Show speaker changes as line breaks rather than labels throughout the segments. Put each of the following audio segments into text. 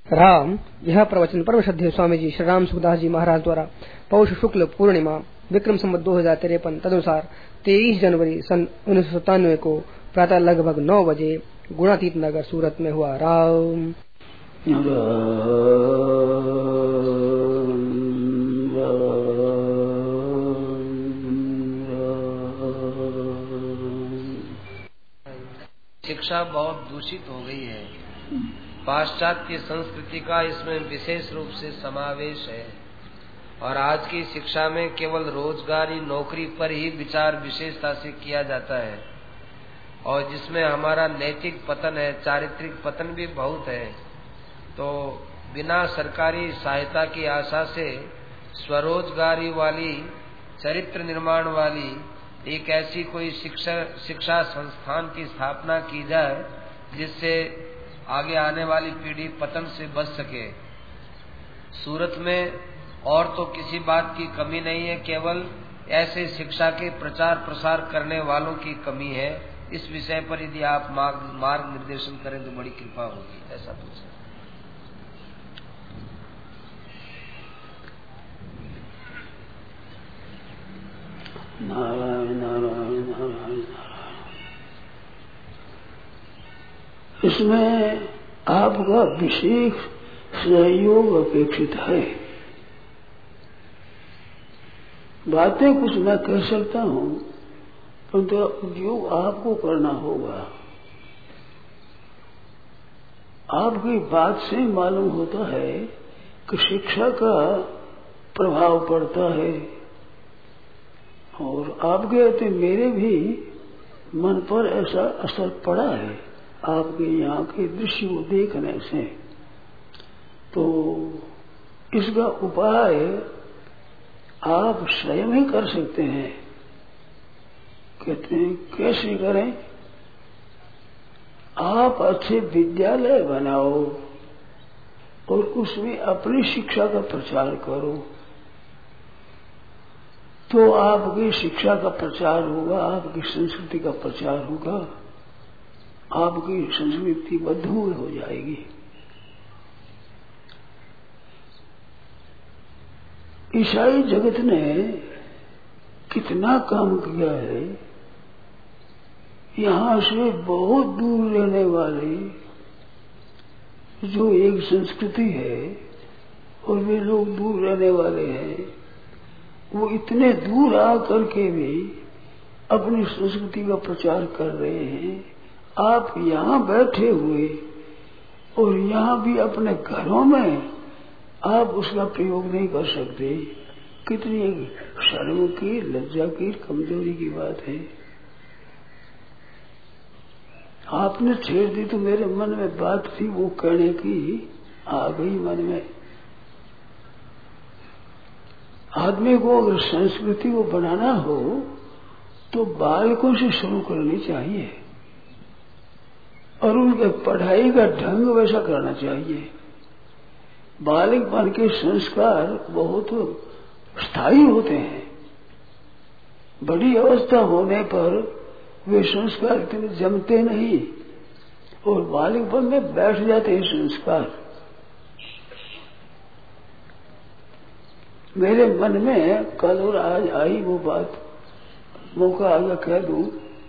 राम। यह प्रवचन परम श्रद्धेय स्वामी जी श्री राम सुखदास जी महाराज द्वारा पौष शुक्ल पूर्णिमा विक्रम संवत 2053 तदनुसार 23 जनवरी सन 1997 को प्रातः लगभग 9 बजे गुणातीत नगर सूरत में हुआ। राम
शिक्षा बहुत दूषित हो गई है। पाश्चात्य संस्कृति का इसमें विशेष रूप से समावेश है और आज की शिक्षा में केवल रोजगारी नौकरी पर ही विचार विशेषता से किया जाता है और जिसमें हमारा नैतिक पतन है, चारित्रिक पतन भी बहुत है। तो बिना सरकारी सहायता की आशा से स्वरोजगारी वाली, चरित्र निर्माण वाली एक ऐसी कोई शिक्षा संस्थान की स्थापना की जाए जिससे आगे आने वाली पीढ़ी पतन से बच सके। सूरत में और तो किसी बात की कमी नहीं है, केवल ऐसे शिक्षा के प्रचार प्रसार करने वालों की कमी है। इस विषय पर यदि आप मार्ग निर्देशन करें तो बड़ी कृपा होगी। ऐसा कुछ है।
नारायण नारायण नारायण। इसमें आपका विशेष सहयोग अपेक्षित है। बातें कुछ मैं कह सकता हूँ, परंतु जो आपको करना होगा। आपकी बात से मालूम होता है कि शिक्षा का प्रभाव पड़ता है और आपके कहते मेरे भी मन पर ऐसा असर पड़ा है आपके यहाँ के दृश्य को देखने से। तो इसका उपाय आप स्वयं ही कर सकते हैं। कहते हैं कैसे करें? आप अच्छे विद्यालय बनाओ और उसमें अपनी शिक्षा का प्रचार करो, तो आपकी शिक्षा का प्रचार होगा, आपकी संस्कृति का प्रचार होगा, आपकी संस्कृति मधुर हो जाएगी। ईसाई जगत ने कितना काम किया है। यहाँ से बहुत दूर रहने वाले जो एक संस्कृति है और वे लोग दूर रहने वाले हैं, वो इतने दूर आकर के भी अपनी संस्कृति का प्रचार कर रहे हैं। आप यहाँ बैठे हुए और यहाँ भी अपने घरों में आप उसका प्रयोग नहीं कर सकते। कितनी शर्म की, लज्जा की, कमजोरी की बात है। आपने छेड़ दी तो मेरे मन में बात थी वो कहने की, आ गई मन में। आदमी को अगर संस्कृति को बनाना हो तो बालकों से शुरू करनी चाहिए और उनके पढ़ाई का ढंग वैसा करना चाहिए। बालिकपन के संस्कार बहुत स्थायी होते हैं। बड़ी अवस्था होने पर वे संस्कार इतने जमते नहीं और बालिकपन में बैठ जाते हैं संस्कार। मेरे मन में कल और आज आई वो बात, मौका आ गया कह दूं।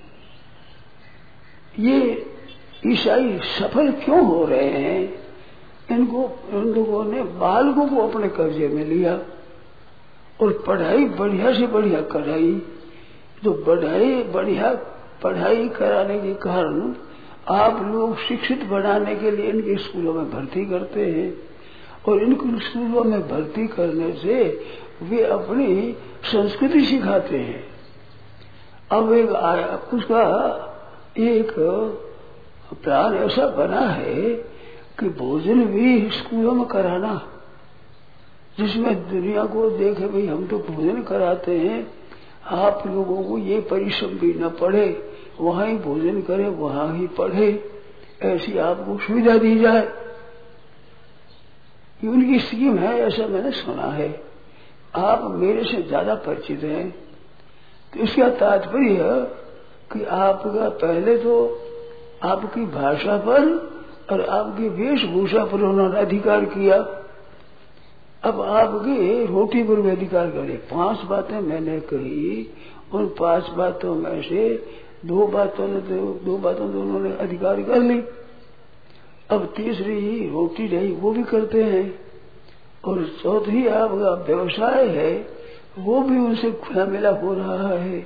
ये ईसाई सफल क्यों हो रहे हैं? इन लोगों ने बालकों को अपने कब्जे में लिया और पढ़ाई बढ़िया से बढ़िया कराई। तो बढ़िया पढ़ाई कराने के कारण आप लोग शिक्षित बनाने के लिए इनके स्कूलों में भर्ती करते हैं और इनको स्कूलों में भर्ती करने से वे अपनी संस्कृति सिखाते हैं। अब उसका एक प्लान ऐसा बना है कि भोजन भी स्कूलों में कराना, जिसमें दुनिया को देखे भाई हम तो भोजन कराते हैं, आप लोगों को ये परिश्रम भी न पड़े, वहां ही भोजन करें, वहां ही पढ़े, ऐसी आपको सुविधा दी जाए। ये उनकी स्कीम है, ऐसा मैंने सुना है। आप मेरे से ज्यादा परिचित हैं। तो इसका तात्पर्य कि आपका पहले तो आपकी भाषा पर और आपकी वेशभूषा पर उन्होंने अधिकार किया। अब आपकी रोटी पर भी अधिकार करे। 5 बातें मैंने कही, उन 5 बातों में से 2 बातों तो उन्होंने अधिकार कर ली। अब तीसरी रोटी रही, वो भी करते हैं। और चौथी आपका व्यवसाय है, वो भी उनसे खुला मिला हो रहा है,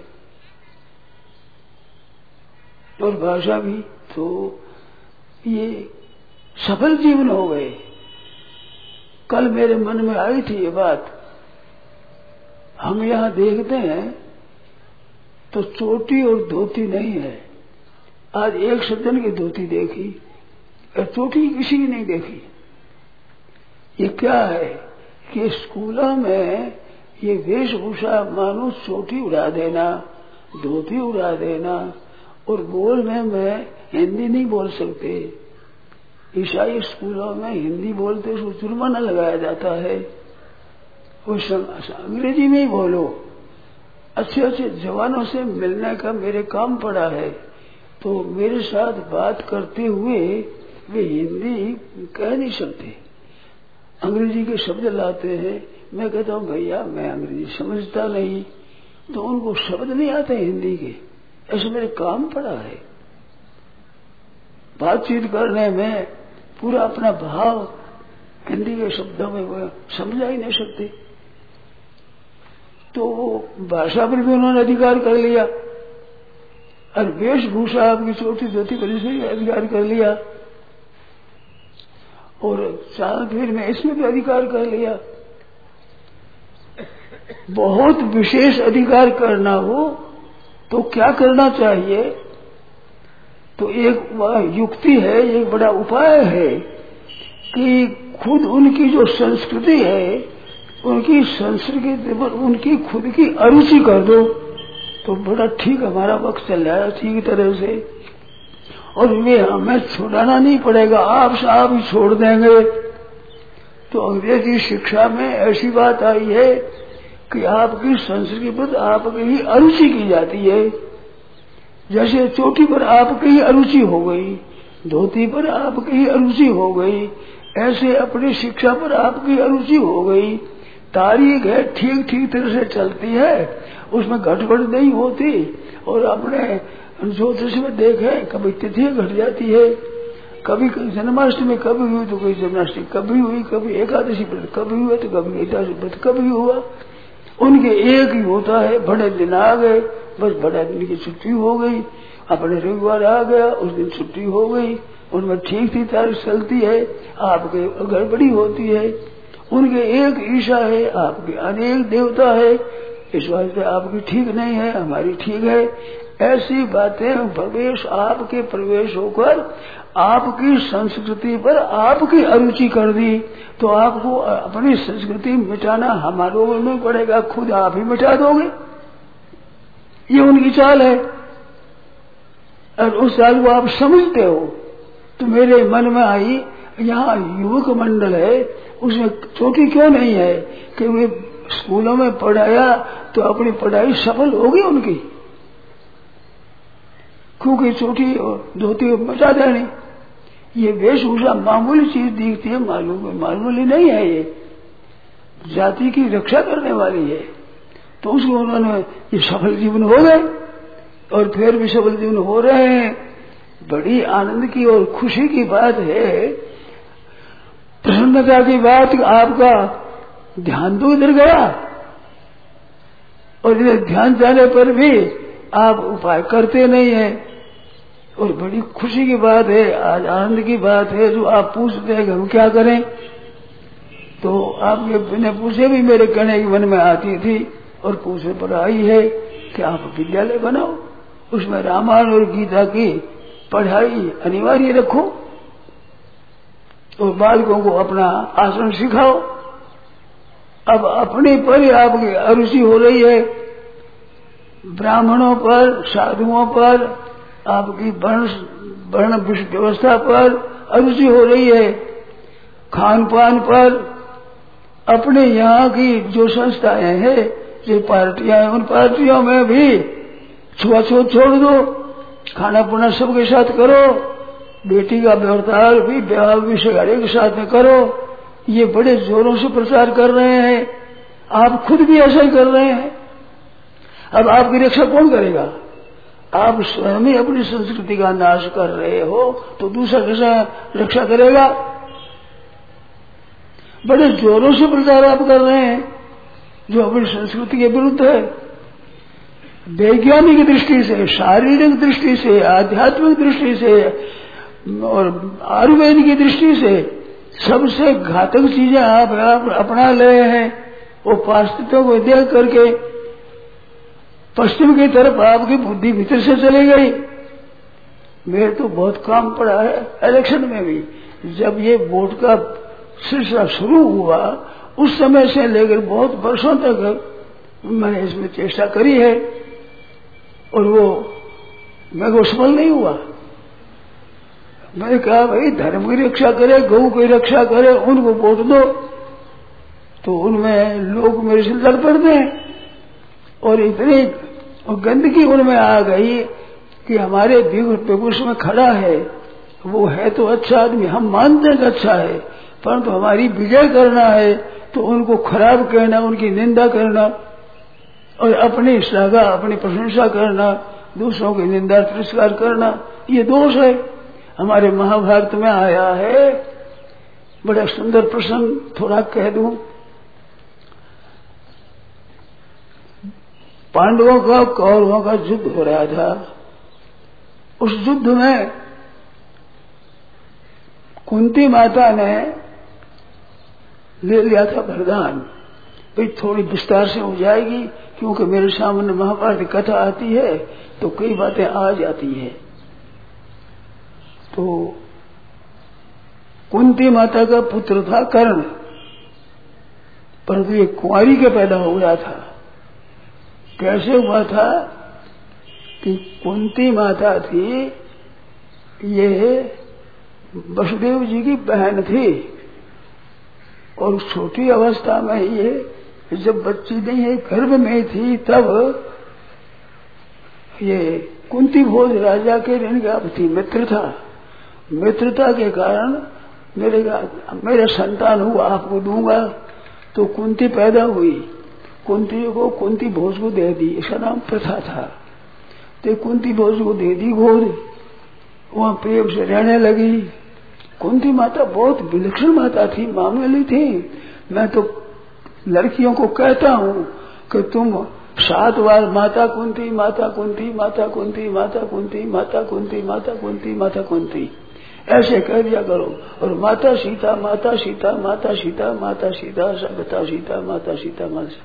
और भाषा भी। तो ये सफल जीवन हो गए। कल मेरे मन में आई थी ये बात। हम यहाँ देखते हैं तो चोटी और धोती नहीं है। आज एक सज्जन की धोती देखी और चोटी किसी की नहीं देखी। ये क्या है कि स्कूलों में ये वेशभूषा मानो चोटी उड़ा देना, धोती उड़ा देना, और बोलने में हिंदी नहीं बोल सकते। ईसाई स्कूलों में हिंदी बोलते तो जुर्माना लगाया जाता है। वो अंग्रेजी में ही बोलो। अच्छे अच्छे जवानों से मिलने का मेरे काम पड़ा है, तो मेरे साथ बात करते हुए वे हिंदी कह नहीं सकते, अंग्रेजी के शब्द लाते हैं। मैं कहता हूँ भैया मैं अंग्रेजी समझता नहीं, तो उनको शब्द नहीं आते हिंदी के। ऐसे मेरे काम पड़ा है। बातचीत करने में पूरा अपना भाव हिंदी के शब्दों में वो समझा ही नहीं सकते। तो भाषा पर भी उन्होंने अधिकार कर लिया, और वेशभूषा आपकी चोटी धोती पर भी अधिकार कर लिया, और चाल फिर में इसमें भी अधिकार कर लिया। बहुत विशेष अधिकार करना हो तो क्या करना चाहिए? तो एक वह युक्ति है, एक बड़ा उपाय है कि खुद उनकी जो संस्कृति है, उनकी संस्कृति पर उनकी खुद की अरुचि कर दो, तो बड़ा ठीक हमारा वक्त चल रहा है ठीक तरह से। और वे हमें छुड़ाना नहीं पड़ेगा, आप साहब ही छोड़ देंगे। तो अंग्रेजी शिक्षा में ऐसी बात आई है कि आपकी संस्कृति पर आपकी ही अरुचि की जाती है। जैसे चोटी पर आपकी ही अरुचि हो गई, धोती पर आपकी ही अरुचि हो गई, ऐसे अपनी शिक्षा पर आपकी अरुचि हो गई। तारीख है ठीक ठीक तरह से चलती है, उसमें गड़बड़ नहीं होती। और अपने ज्योतिष में देखे कभी तिथि घट जाती है, कभी जन्माष्टमी कभी हुई तो कोई जन्माष्टमी कभी हुई, कभी एकादशी व्रत कभी हुआ तो कभी एकादशी व्रत कभी हुआ। उनके एक ही होता है, बड़े दिन आ गए बस बड़े दिन की छुट्टी हो गई, अपने रविवार आ गया उस दिन छुट्टी हो गई, उनमें ठीक ठीक तारीख चलती है, आपके गड़बड़ी होती है। उनके एक ईशा है, आपके अनेक देवता है, इस वास्ते आपकी ठीक नहीं है, हमारी ठीक है। ऐसी बातें प्रवेश आपके प्रवेश होकर आपकी संस्कृति पर आपकी अरुचि कर दी, तो आपको अपनी संस्कृति मिटाना हमारे को नहीं पड़ेगा, खुद आप ही मिटा दोगे। ये उनकी चाल है, और उस चाल को आप समझते हो। तो मेरे मन में आई, यहाँ युवक मंडल है, उसमें चोटी क्यों नहीं है कि वे स्कूलों में पढ़ाया तो अपनी पढ़ाई सफल होगी उनकी, क्योंकि चोटी और धोती मचा देनी। ये वेशभूषा मामूली चीज दिखती है, मामूली नहीं है, ये जाति की रक्षा करने वाली है। तो उसको उन्होंने ये सफल जीवन हो गए, और फिर भी सफल जीवन हो रहे हैं। बड़ी आनंद की और खुशी की बात है, प्रसन्नता की बात। आपका ध्यान तो इधर गया, और इधर ध्यान जाने पर भी आप उपाय करते नहीं है। और बड़ी खुशी की बात है, आज आनंद की बात है। जो आप पूछते हैं कि हम क्या करें, तो आपके बिना पूछे भी मेरे कहने की मन में आती थी, और पूछने पर आई है कि आप विद्यालय बनाओ, उसमें रामायण और गीता की पढ़ाई अनिवार्य रखो, और बालकों को अपना आचरण सिखाओ। अब अपने पर आपकी अरुचि हो रही है, ब्राह्मणों पर, साधुओं पर, आपकी वर्ण व्यवस्था पर अरुचि हो रही है, खान पान पर। अपने यहाँ की जो संस्थाएं हैं, जो पार्टियां हैं, उन पार्टियों में भी छुआछूत छोड़ दो, खाना पीना सबके साथ करो, बेटी का व्यवहार भी विवाह विषय एक साथ में करो, ये बड़े जोरों से प्रचार कर रहे हैं। आप खुद भी ऐसा ही कर रहे हैं। अब आपकी रक्षा कौन करेगा? आप स्वयं ही अपनी संस्कृति का नाश कर रहे हो तो दूसरा कैसा रक्षा करेगा? बड़े जोरों से प्रचार आप कर रहे हैं जो अपनी संस्कृति के विरुद्ध है। वैज्ञानिक दृष्टि से, शारीरिक दृष्टि से, आध्यात्मिक दृष्टि से और आयुर्वेद की दृष्टि से सबसे घातक चीजें आप अपना रहे हैं। वो पाश्चात्यों को देख करके पश्चिम की तरफ आपकी बुद्धि भीतर से चली गई। मेरे तो बहुत काम पड़ा है इलेक्शन में भी। जब ये वोट का सिलसिला शुरू हुआ उस समय से लेकर बहुत वर्षों तक मैंने इसमें चेष्टा करी है और वो मैं को सफल नहीं हुआ। मैंने कहा भाई धर्म की रक्षा करे, गौ की रक्षा करे, उनको वोट दो। तो उनमें लोग मेरे से लड़ पड़ते हैं और इतनी गंदगी उनमें आ गई कि हमारे विपक्ष में खड़ा है, वो है तो अच्छा आदमी, हम मानते हैं कि अच्छा है, परंतु हमारी विजय करना है तो उनको खराब कहना, उनकी निंदा करना और अपनी श्लाघा, अपनी प्रशंसा करना, दूसरों की निंदा तिरस्कार करना, ये दोष है। हमारे महाभारत में आया है बड़ा सुंदर प्रसंग, थोड़ा कह दूं। पांडवों का कौरवों का युद्ध हो रहा था। उस युद्ध में कुंती माता ने ले लिया था वरदान, भाई थोड़ी विस्तार से हो जाएगी क्योंकि मेरे सामने महाभारत की कथा आती है तो कई बातें आ जाती है। तो कुंती माता का पुत्र था कर्ण, परंतु ये कुंवारी के पैदा हो गया था। कैसे हुआ था कि कुंती माता थी, ये वसुदेव जी की बहन थी और छोटी अवस्था में ये जब बच्ची नहीं है गर्भ में थी तब ये कुंती भोज राजा के इनका थी मित्र था। मित्रता के कारण मेरा संतान हुआ आपको दूंगा। तो कुंती पैदा हुई, कुंती को कुंती भोज को दे दी, इसका नाम प्रथा था। तो कुंती भोज को दे दी गोद, वहां प्रेम से रहने लगी। कुंती माता बहुत विलक्षण माता थी, मामूली थी। मैं तो लड़कियों को कहता हूँ कि तुम 7 बार माता कुंती, माता कुंती, माता कुंती, माता कुंती, माता कुंती, माता कुंती, माता कुंती ऐसे कह दिया करो। और माता सीता, माता सीता, माता सीता, माता सीता, सभ्यता सीता, माता सीता,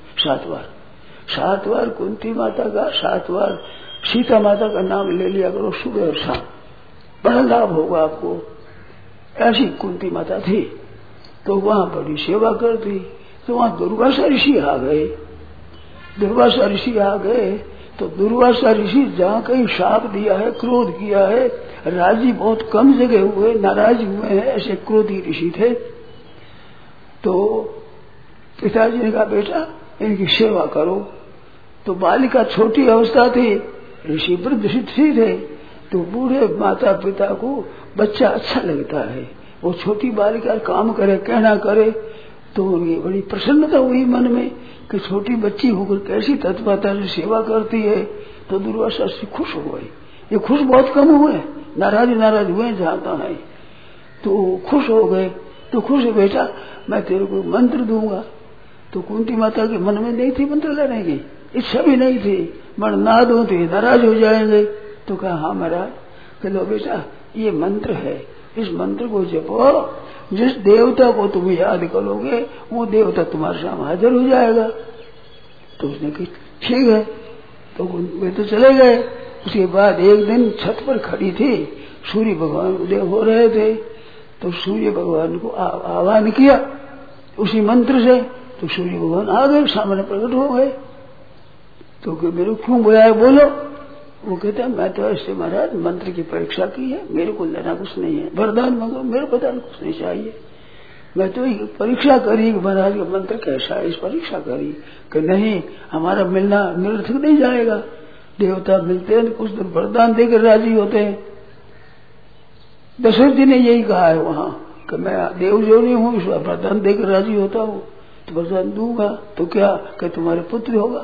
7 बार कुंती माता का, 7 बार सीता माता का नाम ले लिया करो सुबह और शाम, बड़ा लाभ होगा आपको। ऐसी कुंती माता थी। तो वहां बड़ी सेवा करती। तो वहां दुर्वासा ऋषि आ गए। दुर्वासा ऋषि आ गए तो दुर्वासा ऋषि जहाँ कहीं शाप दिया है, क्रोध किया है, राजी बहुत कम जगह हुए, नाराज हुए हैं, ऐसे क्रोधी ऋषि थे। तो पिताजी ने कहा बेटा इनकी सेवा करो। तो बालिका छोटी अवस्था थी, ऋषि वृद्ध ऋषि थे। तो बूढ़े माता पिता को बच्चा अच्छा लगता है, वो छोटी बालिका काम करे, कहना करे, तो उनकी बड़ी प्रसन्नता हुई मन में कि छोटी बच्ची होकर कैसी तत्परता से सेवा करती है। तो दुर्वासा से खुश हो गई। ये खुश बहुत कम हुए, नाराज हुए जाता है। तो खुश हो गए। तो खुश है बेटा मैं तेरे को मंत्र दूंगा। तो कुंती माता के मन में नहीं थी मंत्र लेने की, इच्छा भी नहीं थी, मन ना दो तो नाराज हो जाएंगे। तो कहा हाँ महाराज, चलो बेटा ये मंत्र है, इस मंत्र को जपो, जिस देवता को तुम याद करोगे वो देवता तुम्हारे सामने हाजिर हो जाएगा। तो उसने कहा ठीक है। तो वे तो चले गए। उसके बाद एक दिन छत पर खड़ी थी, सूर्य भगवान उदय हो रहे थे। तो सूर्य भगवान को आह्वान किया उसी मंत्र से। तो सूर्य भगवान आ गए, सामने प्रकट हो गए। तो मेरे क्यों बुलाया बोलो। वो कहता मैं तो ऐसे महाराज मंत्र की परीक्षा की है, मेरे को लेना कुछ नहीं है, वरदान मांगो, मेरे वरदान कुछ नहीं चाहिए। मैं तो परीक्षा करी महाराज का मंत्र कैसा है, इस परीक्षा करी कि नहीं हमारा मिलना निरर्थक नहीं जाएगा। देवता मिलते हैं कुछ दिन वरदान देकर राजी होते हैं। दशरथ जी ने यही कहा है वहां कि मैं देव जो नहीं हूं, ईश्वर वरदान देकर राजी होता हूं, तो वरदान दूंगा तो क्या कि तुम्हारे पुत्र होगा।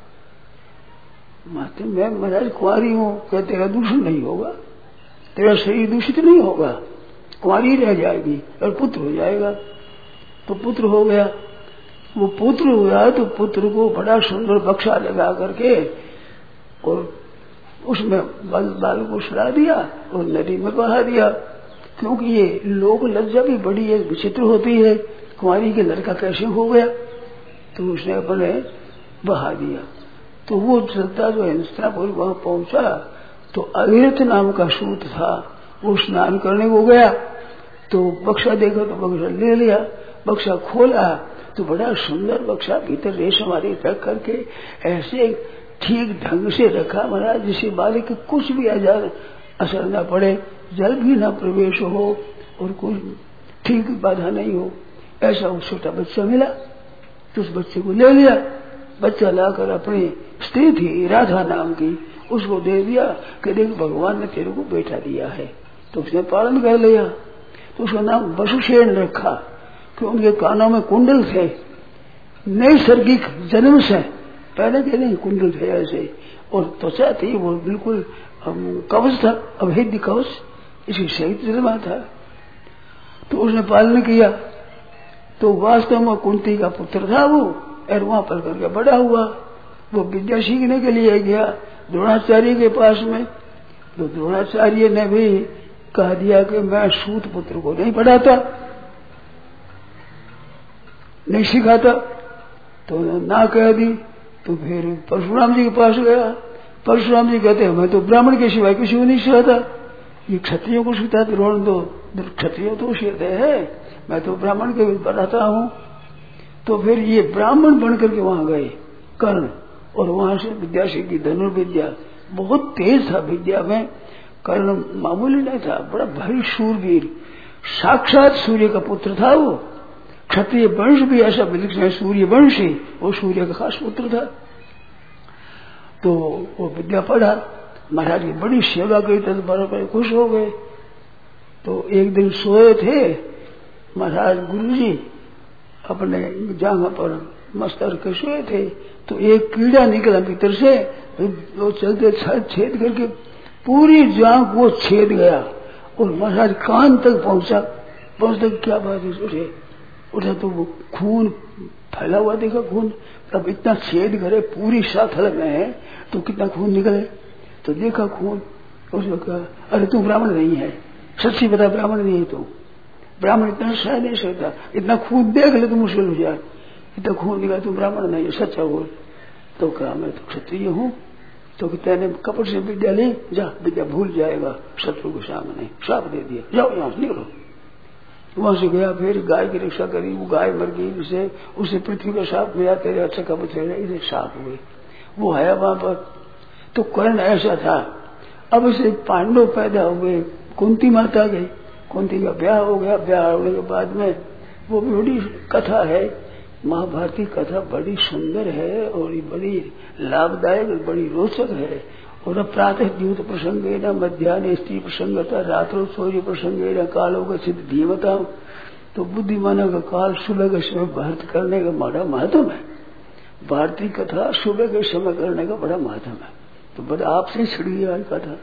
माते मैं महाराज कुंवारी हूं, क्या तेरा दूषण नहीं होगा, तेरा शरीर दूषित नहीं होगा, कुंवारी रह जाएगी और पुत्र हो जाएगा। तो पुत्र हो गया। वो पुत्र हुआ तो पुत्र को बड़ा सुंदर बक्सा लगा करके और उसमें बाल को सुला दिया और नदी में बहा दिया, क्योंकि ये लोक लज्जा भी बड़ी है, विचित्र होती है, कुंवारी के लड़का कैसे हो गया, तो उसने अपने बहा दिया। तो वो चलता जो हस्तिनापुर वहां पहुंचा तो अविरत नाम का सूत था, वो स्नान करने को गया तो बक्सा देखा तो बक्सा ले लिया, बक्सा खोला तो बड़ा सुंदर बक्सा भीतर रेशम वाली पैक करके ऐसे ठीक ढंग से रखा महाराज जिसे बालक के कुछ भी असर न पड़े, जल भी न प्रवेश हो और कोई ठीक बाधा नहीं हो, ऐसा वो छोटा बच्चा मिला। तो उस बच्चे को ले लिया, बच्चा लाकर अपनी स्त्री थी राधा नाम की उसको दे दिया कि देख भगवान ने तेरे को बेटा दिया है। तो उसने पालन कर लिया। तो उसका नाम वसुसेन रखा कि उनके कानों में कुंडल थे, नैसर्गिक जन्म से पहले के नहीं कुंडल थे ऐसे, और त्वचा थी वो बिल्कुल कवच था, अभेद्य कवच, इसी सहित जन्मा था। तो उसने पालन किया। तो वास्तव में कुंती का पुत्र था वो, और वहां पर करके बड़ा हुआ। वो विद्या सीखने के लिए गया द्रोणाचार्य के पास में, तो द्रोणाचार्य ने भी कह दिया कि मैं सूत पुत्र को नहीं पढ़ाता, नहीं सिखाता, तो ना कह दी। तो फिर परशुराम जी के पास गया। परशुराम जी कहते हैं मैं तो ब्राह्मण के सिवाय किसी को नहीं सिखाता, ये क्षत्रियों को सिखाता, द्रोण तो क्षत्रियों तो सिखाते हैं, मैं तो ब्राह्मण के पढ़ाता हूं। तो फिर ये ब्राह्मण बनकर के वहां गए कर्ण, और वहां से विद्या सीखी, धनुर्विद्या बहुत तेज था विद्या में। कर्ण मामूली नहीं था, बड़ा भारी शूरवीर, साक्षात सूर्य का पुत्र था वो। क्षत्रिय वंश भी ऐसा विलक्षण सूर्य वंश ही, वो सूर्य का खास पुत्र था। तो वो विद्या पढ़ा, महाराज की बड़ी सेवा की, तो बड़े खुश हो गए। तो एक दिन सोए थे महाराज गुरुजी अपने जांघ पर मस्तर के सोए थे, तो एक कीड़ा निकला भीतर से, तो चलते छेद करके पूरी जांघ वो छेद गया और महाराज कान तक पहुंचा। क्या बात है, उठा तो वो खून फैला हुआ देखा, खून तब इतना छेद करे पूरी साथल में है तो कितना खून निकले। तो देखा खून, उसने कहा अरे तू ब्राह्मण नहीं है, सच्ची बता ब्राह्मण नहीं है तू, ब्राह्मण इतना सह नहीं सकता, इतना खून देख ले तो मुश्किल हो जाए, इतना खून निकला, तू ब्राह्मण नहीं है, सच्चा बोल। तो कहा मैं तो क्षत्रिय हूँ। तो कहने कपट से विद्या ली, जा विद्या भूल जाएगा शत्रु के सामने, श्राप दे दिया, जाओ यहाँ निकलो। वहां से गया, फिर गाय की रक्षा करी, वो गाय मर गई, उसे पृथ्वी का साप मिला, तेरे अच्छा कपट इसे साप हुए, वो आया वहां पर। तो कर्ण ऐसा था। अब इसे पांडव पैदा हुए, कुंती माता गई, कुंती का ब्याह हो गया, ब्याह होने के बाद में वो भी बड़ी कथा है, महाभारती कथा बड़ी सुंदर है और बड़ी लाभदायक, बड़ी रोचक है। और प्रातः द्यूत प्रसंगेन मध्याह्न स्त्री प्रसंगता रात्रो सूर्य प्रसंगेन कालो का सिद्ध धीमता। तो बुद्धिमानों का काल सुबह के समय भारत करने का बड़ा महत्व है, भारतीय कथा सुबह के समय करने का बड़ा महत्व है। तो बड़ा आपसे छिड़ी आज कथा।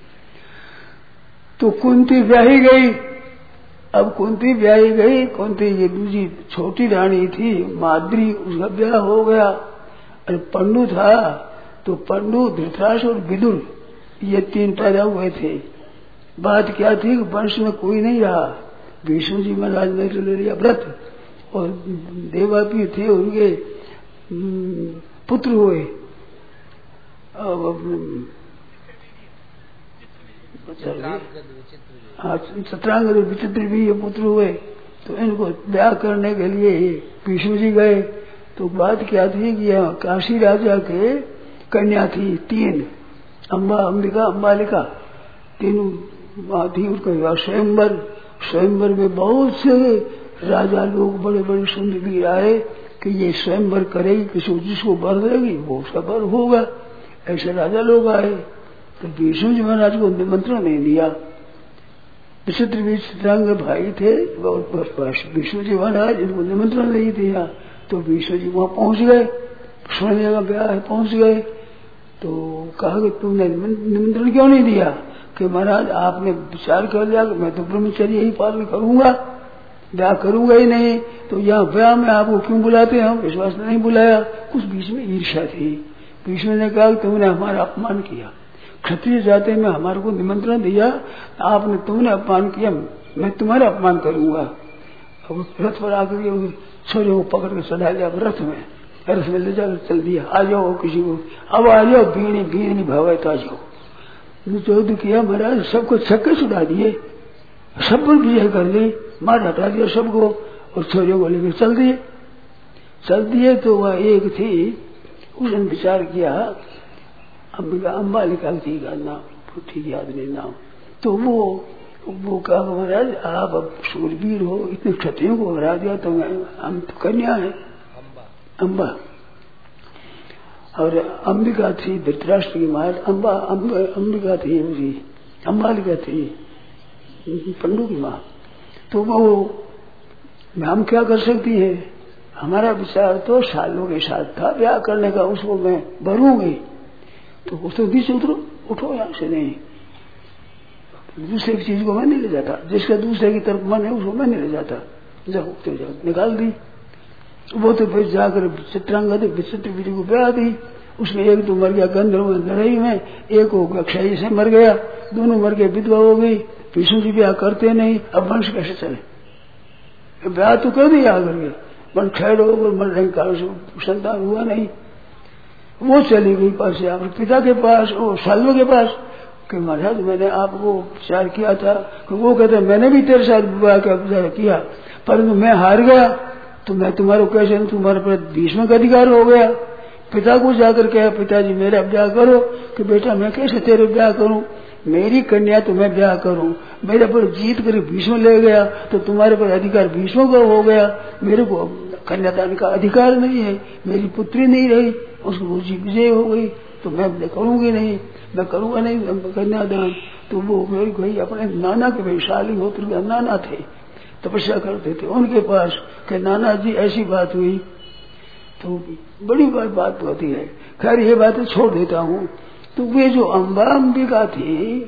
तो कुंती ब्याही गई। अब कुंती ब्याही गई, कुंती ये दूसरी छोटी रानी थी माद्री, उसका ब्याह हो गया। अरे पंडु था, तो पंडु धृतराष्ट्र और विदुर ये तीन पैदा हुए थे। बात क्या थी, वंश में कोई नहीं रहा, विष्णु जी महाराज ने तो ले लिया व्रत, और देवापी थे उनके पुत्र हुए, चित्रांगद विचित्र भी ये पुत्र हुए। तो इनको ब्याह करने के लिए विष्णु जी गए। तो बात क्या थी कि यहाँ काशी राजा के कन्या थी तीन, अम्बा, अंबिका, अम्बालिका, तीनों वहां थी। उनका स्वयंवर, स्वयंवर में बहुत से राजा लोग बड़े बड़े सुंदर भी आए कि ये स्वयंवर करेगी, किसी जिसको वर देगी वो उसका वर होगा, ऐसे राजा लोग आए। तो विष्णु जी महाराज को निमंत्रण नहीं दिया, विचित्र भी चित्रांग भाई थे और विष्णु जी महाराज इनको निमंत्रण नहीं दिया, तो विष्णु जी वहां पहुंच गए, सोने का ब्याह है, पहुंच गए। तो कहा कि तुमने निमंत्रण क्यों नहीं दिया? कि महाराज आपने विचार कर लिया कि मैं तो ब्रह्मचर्य ही पालन करूंगा, ब्याह करूंगा ही नहीं, तो यहाँ ब्याह में आपको क्यों बुलाते हैं? हम विश्वास नहीं बुलाया। कुछ बीच में ईर्ष्या थी। विष्णु ने कहा कि तुमने हमारा अपमान किया, क्षत्रिय जाति में हमारे को निमंत्रण दिया, आपने तुमने अपमान किया, मैं तुम्हारा अपमान करूंगा। अब रथ पर आकर के छोरे को पकड़ के चढ़ा लिया रथ में ले जाकर चल दिया। आ जाओ किसी को, अब आ जाओ, बीणी भावे तो आ जाओ। जो किया महाराज, सबको छक्के छुड़ा दिए, सब पर विजय कर ली, मार हटा दिया सबको और छोरियों को लेकर चल दिए। तो वह एक थी, उसने विचार किया, अंबालिका थी का नाम, ठीक याद नहीं नाम। तो वो कहा महाराज आप अब शूरवीर हो, इतने क्षत्रियों को हरा दिया, तो हम तो कन्या है अम्बा। और अंबिका थी धृतराष्ट्र की माँ, अंबिका थी उसी, अंबालिका थी पंडु की माँ। तो वो हम क्या कर सकती है? हमारा विचार तो सालों के साथ था ब्याह करने का, उसको मैं भरूंगी। तो उसको बीच उठो यहाँ से, नहीं दूसरे की चीज को मैं नहीं ले जाता, जिसका दूसरे की तरफ मन है उसको मैं नहीं ले जाता, जाओ निकाल दी। वो तो फिर जाकर चित्रांगद विचित्र विधि को ब्याह दी। उसमें एक तो मर गया गंधर्व लड़ाई में, एक हो गया क्षय से मर गया, दोनों मर गए, विधवा हो गई। विष्णु जी ब्याह करते नहीं, अब वंश कैसे चले? ब्याह तो कर दिया आकर के, मन क्षय हो गए, मर रहे कारण से संतान हुआ नहीं। वो चली गई पास अपने पिता के पास, वो सालों के पास, कि महाराज मैंने आपको विचार किया था। वो कहते मैंने भी तेरे साथ विवाह का विचार किया, परंतु मैं हार गया, तो मैं तुम्हारे कैसे, तुम्हारे पर भीष्म का अधिकार हो गया। पिता को जाकर कहा पिताजी मेरा ब्याह करो, कि बेटा मैं कैसे तेरे ब्याह करूं, मेरी कन्या तो मैं ब्याह करूं, मेरे पर जीत कर भीष्म ले गया, तो तुम्हारे पर अधिकार भीष्म का हो गया, मेरे को कन्यादान का अधिकार नहीं है, मेरी पुत्री नहीं रही, उसको विजय हो गई, तो मैं करूंगी नहीं, मैं करूंगा नहीं कन्यादान। तो वो मेरी भाई अपने नाना के भाई शाली होत्र के नाना थे, तपस्या करते थे उनके पास, कि नाना जी ऐसी बात हुई। तो बड़ी बात होती है, खैर ये बातें छोड़ देता हूँ। तो वे जो अंबिका थी,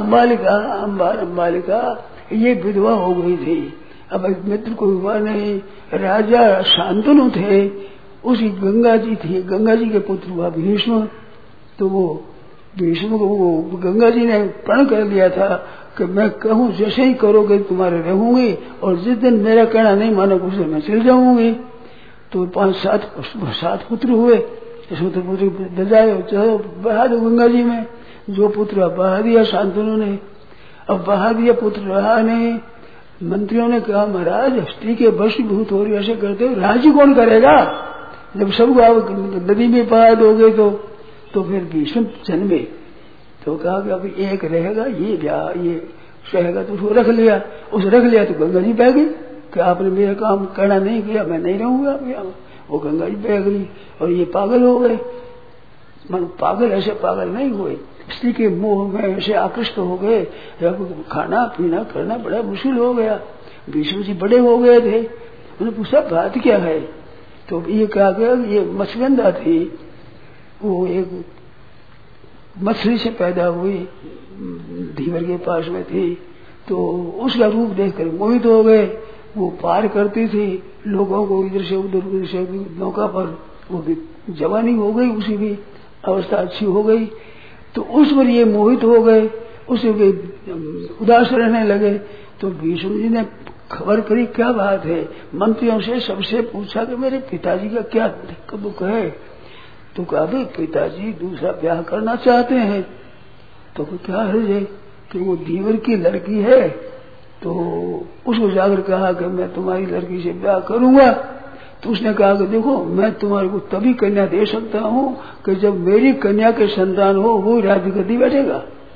अंबालिका ये विधवा हो गई थी। अब मित्र को हुआ नहीं, राजा शांतनु थे, उसी गंगा जी थी, गंगा जी के पुत्र हुआ भीष्म। तो वो भीष्म को वो गंगा जी ने प्रण कर लिया था कि मैं कहूँ जैसे ही करोगे तुम्हारे रहूंगी, और जिस दिन मेरा कहना नहीं मानोगे उस दिन मैं चल जाऊंगी। तो 5-7 पुत्र हुए, पुत्र बजाए चलो बहा दो गंगा जी में, जो पुत्र बहा दिया शांतनु ने। अब बहा दिया, पुत्र रहा नहीं। मंत्रियों ने कहा महाराज स्त्री के वशीभूत हो रही, ऐसे करते हो राज्य कौन करेगा? जब सबको आप नदी में बहा दोगे तो फिर भीष्म जन्मे। तो कहा कि अभी एक रहेगा, ये रहेगा, तो उसको रख लिया। तो गंगा जी बह गई कि आपने मेरा काम करना नहीं किया, मैं नहीं रहूंगा। वो गंगा जी बह गई और ये पागल हो गए। मन पागल ऐसे पागल नहीं हुए, स्त्री के मोह में ऐसे आकृष्ट हो गए, खाना पीना करना बड़ा मुश्किल हो गया। भीष्म जी बड़े हो गए थे, उन्होंने पूछा बात क्या है? तो ये कहा गया ये मत्स्यगंधा थी, वो एक मछली से पैदा हुई, धीवर के पास में थी। तो उसका रूप देखकर मोहित हो गए। वो पार करती थी लोगों को इधर से उधर नौका पर, वो जवानी हो गई, उसी भी अवस्था अच्छी हो गई। तो उस पर ये मोहित हो गए, उसे वे उदास रहने लगे। तो भीष्म जी ने खबर करी क्या बात है, मंत्रियों से सबसे पूछा कि मेरे पिताजी का क्या दुख है। तो कहा भाई पिताजी दूसरा ब्याह करना चाहते हैं। तो क्या है कि वो धीवर की लड़की है, तो उसको जाकर कहा कि मैं तुम्हारी लड़की से ब्याह करूंगा। तो उसने कहा कि देखो मैं तुम्हारे को तभी कन्या दे सकता हूँ कि जब मेरी कन्या के संतान हो, वो राज्य गद्दी बैठेगा।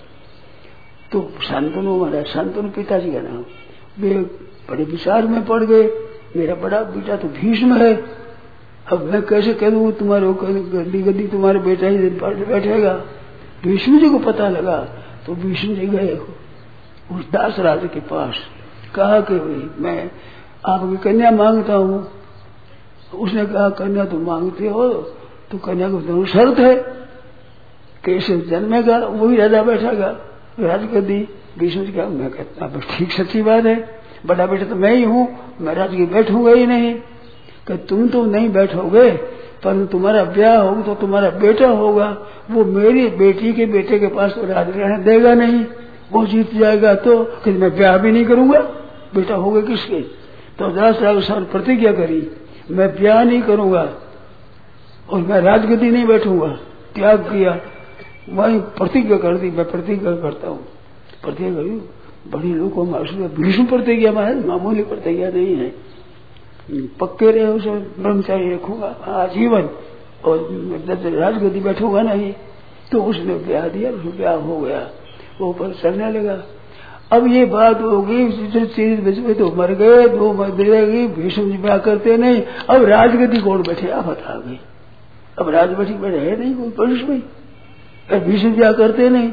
तो शांतनु पिताजी का नाम, वे बड़े विचार में पड़ गए। मेरा बड़ा बेटा तो भीष्म है, अब मैं कैसे कह दूँ तुम्हारे गद्दी तुम्हारे बेटा ही बैठेगा। भीष्म जी को पता लगा तो भीष्म जी गए उस दास राजा के पास, कहा कि मैं आपकी कन्या मांगता हूँ। उसने कहा कन्या तुम मांगते हो तो कन्या को दोनों शर्त है, कैसे जन्मेगा वही राजा बैठेगा राजगद्दी। भीष्म जी कहा मैं कहता ठीक सच्ची बात है, बड़ा बेटा तो मैं ही हूँ, मैं राजगद्दी बैठूंगा ही नहीं। कि तुम तो नहीं बैठोगे पर तुम्हारा ब्याह होगा तो तुम्हारा बेटा होगा, वो मेरी बेटी के बेटे के पास तो राज रहने देगा नहीं, वो जीत जाएगा तो कि मैं ब्याह भी नहीं करूंगा, बेटा होगा किसके। तो दास प्रतिज्ञा करी मैं ब्याह नहीं करूंगा और मैं राजगद्दी नहीं बैठूंगा, त्याग किया। वही प्रतिज्ञा कर दी, मैं प्रतिज्ञा करता हूँ। प्रतिज्ञा करी बड़ी लोगों में भीष्म प्रतिज्ञा में मामूली प्रतिज्ञा नहीं है, पक्के रहे उसे ब्रह्मचारी रखूंगा आजीवन और राजगद्दी बैठूंगा नहीं। तो उसने ब्याह दिया, उसने ब्याह हो गया, वो ऊपर चलने लगा। अब ये बात हो गई तो मर गए, 2 मर गई, भीष्म जी ब्याह करते नहीं। अब राजगद्दी कौन बैठे आफत आ गई, अब राजगद्दी बैठे है नहीं कोई पुरुष में, भीष्म ब्याह करते नहीं।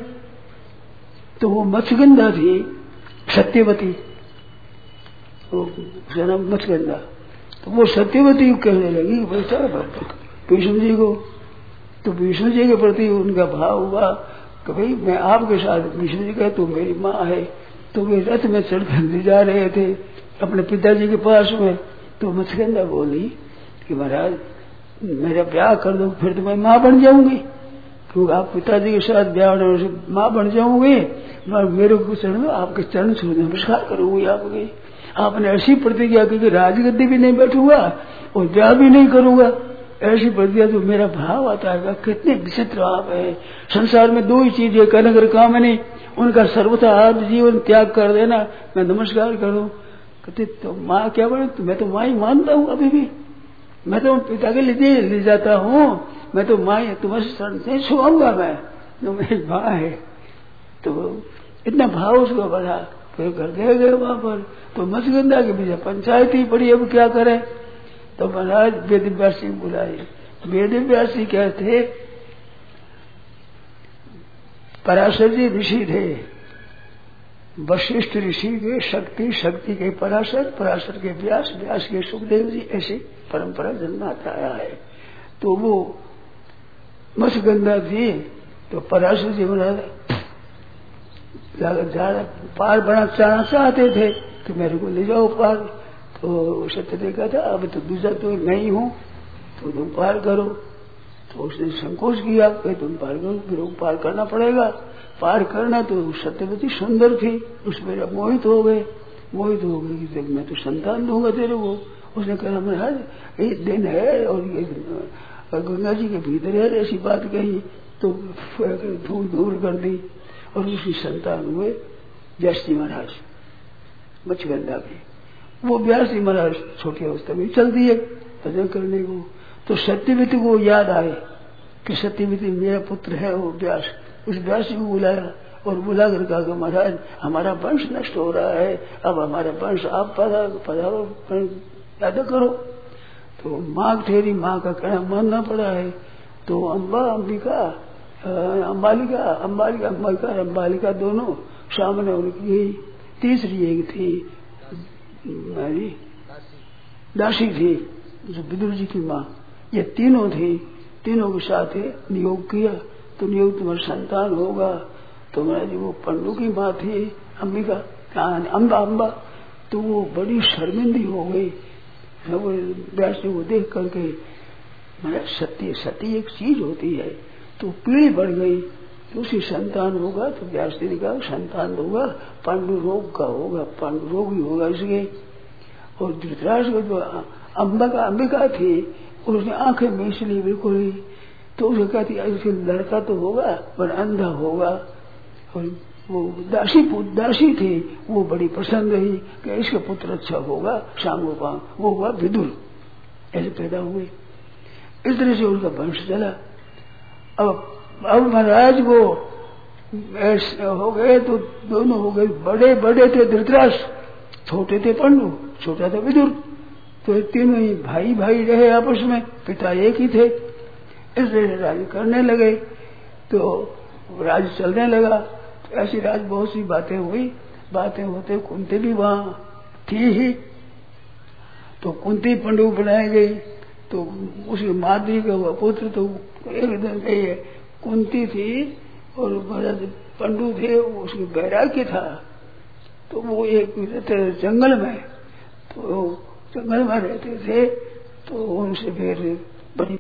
तो वो मत्स्यगंधा थी सत्यवती, वो जन्म मत्स्यगंधा, तो वो सत्यवती कहने लगी बेटा भीष्म जी को। तो भीष्म जी के प्रति उनका भाव हुआ कि भाई मैं आपके साथ, भीष्म जी कहे तू मेरी माँ है। तो वे रथ में चढ़कर ले जा रहे थे अपने पिताजी के पास में। तो मत्स्यगंधा बोली कि महाराज मेरा ब्याह कर दो फिर तो मैं माँ बन जाऊंगी, क्योंकि आप पिताजी के साथ ब्याह होने से माँ बन जाऊंगी, मेरे को चरण आपके चरण छू नमस्कार करूंगी आपके। आपने ऐसी प्रतिज्ञा की कि राजगद्दी भी नहीं बैठूंगा और ब्याह भी नहीं करूंगा, ऐसी प्रतिज्ञा तो मेरा भाव आता है। कितने विचित्र आप है। संसार में 2 ही चीज है, कनगर कामनी, उनका सर्वथा आदि जीवन त्याग कर देना, मैं नमस्कार करूं। कहते तो माँ क्या बोले, तो मैं तो माँ ही मानता हूँ अभी भी, मैं तो पिता के लिए ले जाता हूँ, मैं तो माँ तुम्हारे शरण से छुआऊंगा, मैं तो मेरी माँ है। तो इतना भाव उसको बढ़ा, फिर घर गए वहां पर। तो मत्स्यगंधा के पीछे पंचायत ही पड़ी, अब क्या करे। तो महाराज वेदव्यास जी बुलाए। वेदव्यास जी क्या थे, पराशर जी ऋषि थे, वशिष्ठ ऋषि के शक्ति, शक्ति के पराशर, पराशर के व्यास, व्यास के सुखदेव जी, ऐसी परंपरा जन्माता आया है। तो वो मत्स्यगंधा थी, तो पराशर जी पार बनाना चाहते थे कि मेरे को ले जाओ पार। तो सत्य कहता अब तो दूसरा तो नहीं हूँ, तो तुम पार करो। तो उसने संकोच किया कि तुम पार करो, फिर पार करना पड़ेगा। पार करना तो सत्यवती सुंदर थी, उस पर मोहित हो गए कि मैं तो संतान दूंगा तेरे को। उसने कहा महाराज एक दिन है और गंगा जी के भीतर है, ऐसी बात कही तो दूर कर दी और उसकी संतान हुए व्यास जी महाराज मत्स्यगंधा के। वो व्यास जी महाराज छोटी अवस्था में चल दिए भजन करने को। तो सत्यवती को याद आए कि सत्यवती मेरा पुत्र है वो व्यास। उस व्यास जी को बुलाया और बुला कर कहा महाराज हमारा वंश नष्ट हो रहा है, अब हमारा वंश आप पधारो याद करो। तो माँ ठहरी, माँ का कहना मानना पड़ा है। तो अंबालिका दोनों सामने उनकी, तीसरी एक थी दासी थी जो विदुर जी की माँ, ये तीनों थी। तीनों के साथ नियोग किया तो नियोग तुम्हारा संतान होगा। तो महाराज जी वो पंडू की माँ थी अंबिका, अम्बा। तो वो बड़ी शर्मिंदी हो गई, वो व्यास जी को देख करके। महाराज सत्य एक चीज होती है, तो पीढ़ी बढ़ गई तो उसी संतान होगा। तो व्यास जी ने कहा संतान होगा पांडु रोग का होगा, पांडु रोग ही होगा इसके। और धृतराष्ट्र जो अंबिका थी उसने आंखें मीच ली बिल्कुल ही। तो उसे कहती इसके लड़का तो होगा पर अंधा होगा। और वो दासी थी, वो बड़ी प्रसन्न रही कि इसका पुत्र अच्छा होगा सांगोपांग, वो हुआ विदुर। ऐसे पैदा हुए, इस तरह से उनका वंश चला। अब महाराज वो हो गए तो दोनों हो गए, बड़े थे धृतराष्ट्र, छोटे थे पांडु, छोटा था विदुर। तो तीनों ही भाई रहे आपस में, पिता एक ही थे। इसलिए राज करने लगे तो राज चलने लगा। तो ऐसी राज बहुत सी बातें हुई। बातें होते कुंती भी वहां थी ही। तो कुंती पंडु बनाई गई, तो उसकी माद्री का पुत्र तो एक दिन गई, कुंती थी और पंडु थे, उसकी वैराग्य था। तो वो एक जंगल में, तो जंगल में रहते थे। तो उनसे फिर बड़ी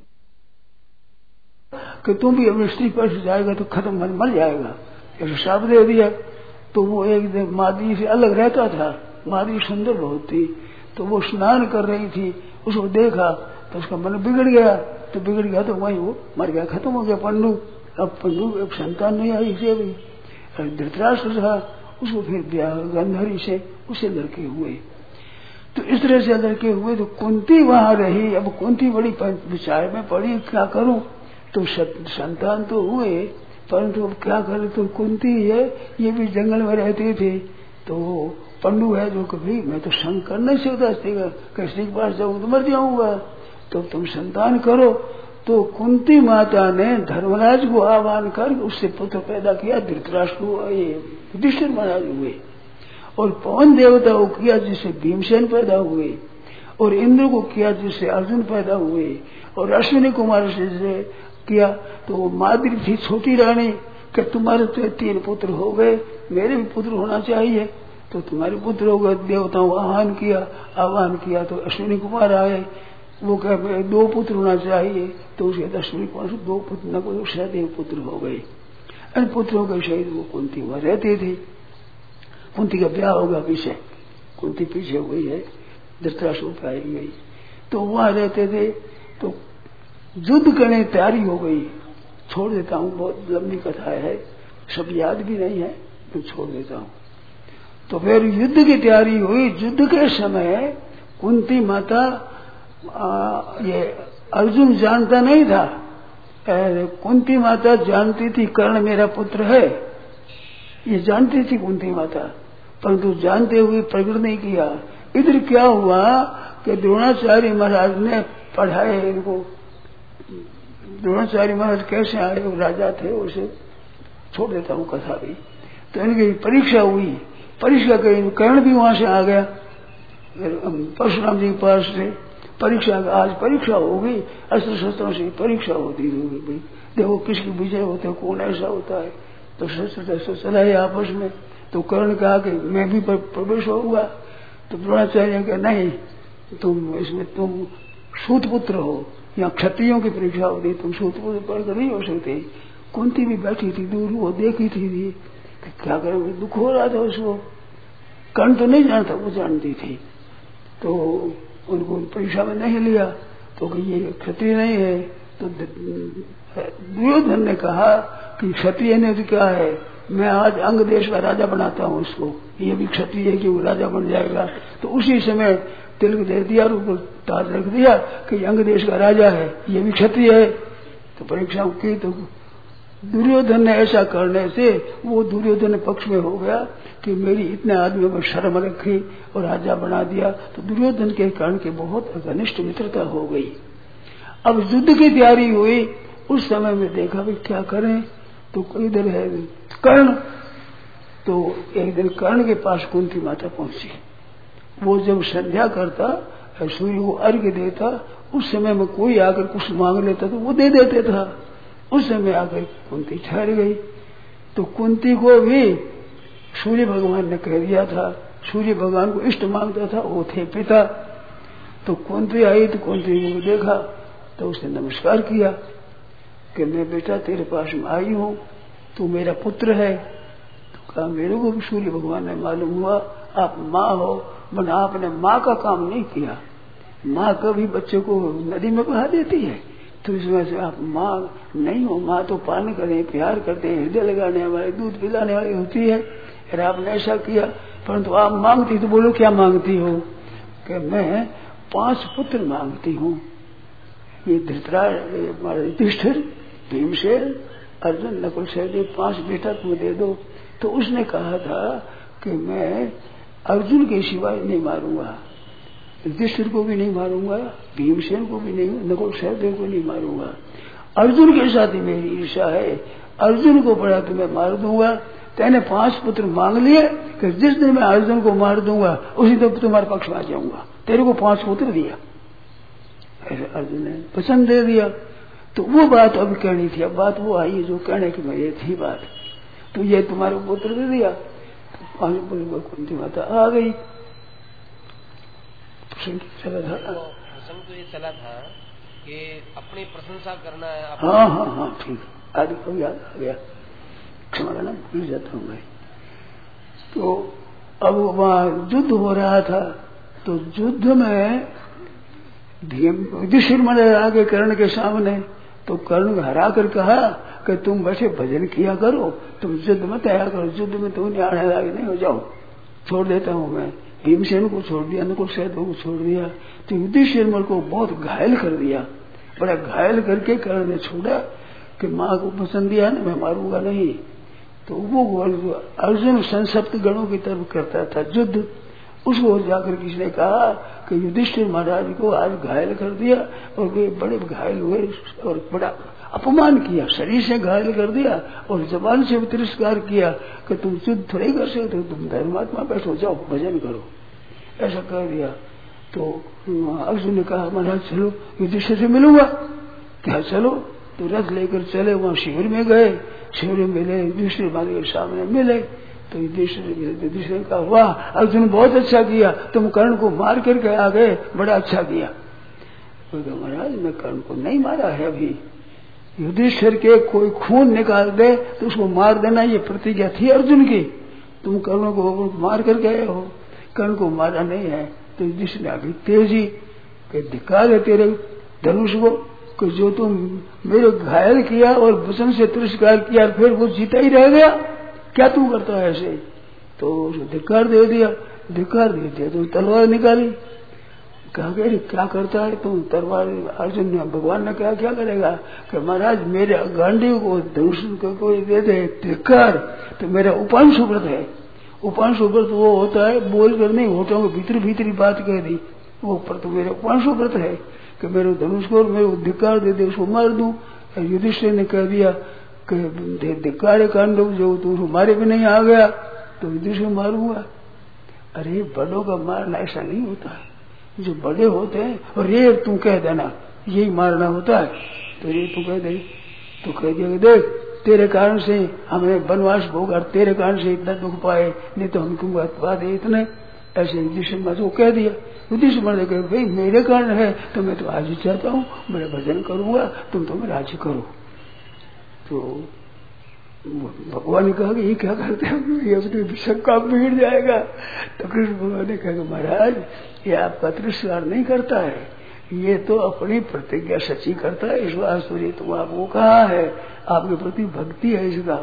कि तुम भी अपनी स्त्री पर जाएगा तो खत्म मर जाएगा, ऐसा श्राप दे दिया। तो वो एक दिन मादी से अलग रहता था, मादी सुंदर बहुत थी, तो वो स्नान कर रही थी, उसको देखा तो उसका मन बिगड़ गया, तो बिगड़ गया तो वहीं वो मर गया, खत्म हो गया पंडु। अब पंडु एक संतान नहीं आई से भी, धृतराष्ट्र था, उसको फिर ब्याह गंधर्वी से उससे लड़के हुए। तो इस तरह से लड़के हुए, तो कुंती वहां रही। अब कुंती बड़ी विचार में पड़ी, क्या करूं, तो संतान तो हुए परंतु अब क्या करे। तो कुंती है, ये भी जंगल में रहते थे, तो पंडु है जो कभी मैं तो संग कर नहीं सकता, कृष्ण के पास जाऊं तो मर जाऊंगा, तो तुम संतान करो। तो कुंती माता ने धर्मराज को आह्वान कर उससे पुत्र पैदा किया, धृतराष्ट्र को युधिष्ठिर महाराज हुए, और पवन देवता को किया जिससे भीमसेन पैदा हुए, और इंद्र को किया जिससे अर्जुन पैदा हुए, और अश्विनी कुमार से किया तो वो माद्री थी छोटी रानी, कि तुम्हारे तो 3 पुत्र हो गए, मेरे भी पुत्र होना चाहिए, तो तुम्हारे पुत्र हो गए। देवताओं को आह्वान किया तो अश्विनी कुमार आए, वो कह 2 पुत्र होना चाहिए, तो उसके अश्विनी कुमार से 2 पुत्र न को सहदेव पुत्र हो गए। इन पुत्रों के शहीद वो कुंती वहां रहते थे। कुंती का ब्याह होगा पीछे, कुंती पीछे हो गई है, धृतराष्ट्र को पाई गई, तो वहां रहते थे। तो युद्ध करने तैयारी हो गई, छोड़ देता हूँ, बहुत लंबी कथा है, सब याद भी नहीं है तो छोड़ देता हूँ। तो फिर युद्ध की तैयारी हुई। युद्ध के समय कुंती माता ये अर्जुन जानता नहीं था, कुंती माता जानती थी कर्ण मेरा पुत्र है, ये जानती थी कुंती माता, परंतु जानते हुए प्रकट नहीं किया। इधर क्या हुआ कि द्रोणाचार्य महाराज ने पढ़ाए इनको। द्रोणाचार्य महाराज कैसे आए, राजा थे, उसे छोड़ देता हूँ कथा भी। तो इनकी परीक्षा हुई, परीक्षा करी, कर्ण भी वहां से आ गया परशुराम जी के पास से। परीक्षा आज परीक्षा होगी, अस्त्र शस्त्रों से परीक्षा होती होगी भाई, देखो किसकी विजय होते है, कौन ऐसा होता है। तो शस्त्र चलाए आपस में। तो कर्ण कहा कि मैं भी प्रवेश होऊंगा, तो द्रोणाचार्य का नहीं, तुम सूत पुत्र हो, यहाँ क्षत्रियों की परीक्षा होती, तुम सूत पुत्र पढ़कर नहीं हो सकते। कुंती भी बैठी थी दूर, वो देखी थी, क्या करें, दुख हो रहा था उसको। कर्ण तो नहीं जानता, वो जानती थी, तो उनको परीक्षा में नहीं लिया, तो ये क्षत्रिय नहीं है। तो दुर्योधन ने कहा कि क्षत्रिय ने तो क्या है, मैं आज अंग देश का राजा बनाता हूँ इसको, ये भी क्षत्रिय है कि वो राजा बन जाएगा। तो उसी समय तिलक दे दिया और ऊपर ताज रख दिया कि अंग देश का राजा है, ये भी क्षत्रिय है। तो परीक्षा की, तो दुर्योधन ने ऐसा करने से वो दुर्योधन पक्ष में हो गया कि मेरी इतने आदमियों में शर्म रखी और राजा बना दिया। तो दुर्योधन के कर्ण के बहुत घनिष्ठ मित्रता हो गई। अब युद्ध की तैयारी हुई, उस समय में देखा भी क्या करें, तो इधर है कर्ण। तो एक दिन कर्ण के पास कुंती माता पहुंची। वो जब संध्या करता, सूर्य को अर्घ्य देता, उस समय में कोई आकर कुछ मांग लेता तो वो दे देते था। उस समय आकर कुंती ठहर गई। तो कुंती को भी सूर्य भगवान ने कह दिया था, सूर्य भगवान को इष्ट मांगता था, वो थे पिता। तो कुंती आई, तो कुंती को देखा तो उसने नमस्कार किया कि मैं बेटा तेरे पास में आई हूँ, तू मेरा पुत्र है। तो कहा मेरे को भी सूर्य भगवान ने मालूम हुआ, आप माँ हो, मगर आपने माँ का काम नहीं किया। माँ कभी बच्चे को नदी में बहा देती है, तो इस वजह से आप माँ नहीं हो। माँ तो पालन करते, प्यार करते हैं, हृदय लगाने वाले, दूध पिलाने वाली होती है, और आपने ऐसा किया। परंतु आप मांगती, तो बोलो क्या मांगती हो? कि मैं 5 पुत्र मांगती हूँ। ये धृतराष्ट्र, युधिष्ठिर, भीमसेन, अर्जुन, नकुल, सहदेव 5 बेटा तुम दे दो। तो उसने कहा था कि मैं अर्जुन के सिवाय नहीं मारूंगा, युधिष्ठिर को भी नहीं मारूंगा, भीमसेन को भी नहीं, नकुल सहदेव को नहीं मारूंगा। अर्जुन के साथ ही मेरी ईर्ष्या है, अर्जुन को पड़ा तो मैं मार दूंगा, तेने 5 पुत्र मांग लिए कि जिस दिन मैं अर्जुन को मार दूंगा उसी दिन तुम्हारे पक्ष में आ जाऊंगा। तेरे को 5 पुत्र दिया। ऐसे अर्जुन ने पसंद दे दिया। तो वो बात अब कहनी थी, अब बात वो आई जो कहने की मैं ये थी बात, तो ये तुम्हारे पुत्र दे दिया। तो 5 पुत्र कुंती माता आ गई। चला था
प्रसंग तो ये चला था कि अपनी प्रशंसा करना है।
हाँ ठीक, आदि को याद आ गया, क्षमा करना भूल जाता हूँ मैं। तो अब वहाँ युद्ध हो रहा था, तो युद्ध में युधिष्ठिर महाराज आगे कर्ण के सामने, तो कर्ण को हरा कर कहा कि तुम बैठे भजन किया करो, तुम युद्ध मत आया करो, युद्ध में तुम आने लागे नहीं हो जाओ, छोड़ देता हूँ मैं। भीमसेन को छोड़ दिया, नकुल सहदेव को छोड़ दिया। तो युधिष्ठिर को बहुत घायल कर दिया, बड़ा घायल करके कर्ण ने छोड़ा कि माँ को पसंद दिया ना, मैं मारूंगा नहीं। तो वो अर्जुन संसप्त गणों की तरफ करता था युद्ध, उसको जाकर किसी ने कहा कि युधिष्ठिर महाराज को आज घायल कर दिया, और वे बड़े घायल हुए और बड़ा अपमान किया, शरीर से घायल कर दिया और जबान से भी तिरस्कार किया कि तुम युद्ध थोड़ी कर सकते, तुम धर्मात्मा बैठो, जाओ भजन करो, ऐसा कह दिया। तो अर्जुन ने कहा महाराज चलो युधिष्ठिर से मिलूंगा। क्या चलो? तो रथ लेकर चले, वहां शिविर में गए, शिविर में मिले, युधिष्ठिर महाराज के सामने मिले। तो युधिष्ठिर ने कहा वाह अर्जुन बहुत अच्छा किया, तुम कर्ण को मार करके आ गए, बड़ा अच्छा किया। महाराज मैं कर्ण को नहीं मारा है अभी, युधिष्ठिर के कोई खून निकाल दे तो उसको मार देना ये प्रतिज्ञा थी अर्जुन की, तुम कर्ण को मार कर गए हो, कर्ण को मारा नहीं है। तो युधिष्ठिर ने अभी तेजी के धिक्कार है तेरे धनुष को, जो तुम मेरे घायल किया और वचन से तिरस्कार किया, फिर वो जीता ही रह गया, क्या तू करता है ऐसे? तो उसको धिक्कार दे दिया, धिक्कार दे दिया तो तलवार निकाली। कहा कि क्या करता है तुम? तलवार अर्जुन ने, भगवान ने कहा क्या करेगा कि महाराज मेरे गांडी को धनुष को कोई दे दे धिक्कार, तो मेरा उपांशु व्रत है। उपांशु व्रत वो होता है बोल कर नहीं, होठों के भीतरी भीतरी बात कह दी, वो पर तो मेरा उपांशु व्रत है कि मेरे धनुष को मेरे धिक्कार दे दे, उसको मार दूं। युधिष्ठिर ने कह दिया कि धिक्कार कांड जो तू मारे भी नहीं आ गया तो युधिष्ठिर मारूंगा। अरे बड़ों का मारना ऐसा नहीं होता है, जो बड़े होते हैं और रे तू कह देना यही मारना होता है, तो रे तू कह दे, तो कह दिया देख तेरे कारण से हमें वनवास भोगा, तेरे कारण से इतना दुख पाए, नहीं तो हम तुमको अथवा दे इतने, ऐसे युधिष्ठिर महाराज को कह दिया। युधिष्ठिर महाराज कहे भाई मेरे कारण है तो मैं तो आज ही चाहता हूँ, मेरा भजन करूंगा, तुम तो मेरा आज करो। तो भगवान ने कहा कि ये क्या करते हो, ये अपनी शंका बिगड़ जाएगा। तो कृष्ण भगवान ने कहा महाराज ये आपका तिरस्कार नहीं करता है, ये तो अपनी प्रतिज्ञा सच्ची करता है, इस वास्तव तो आपको कहा है, आपके प्रति भक्ति है इसका।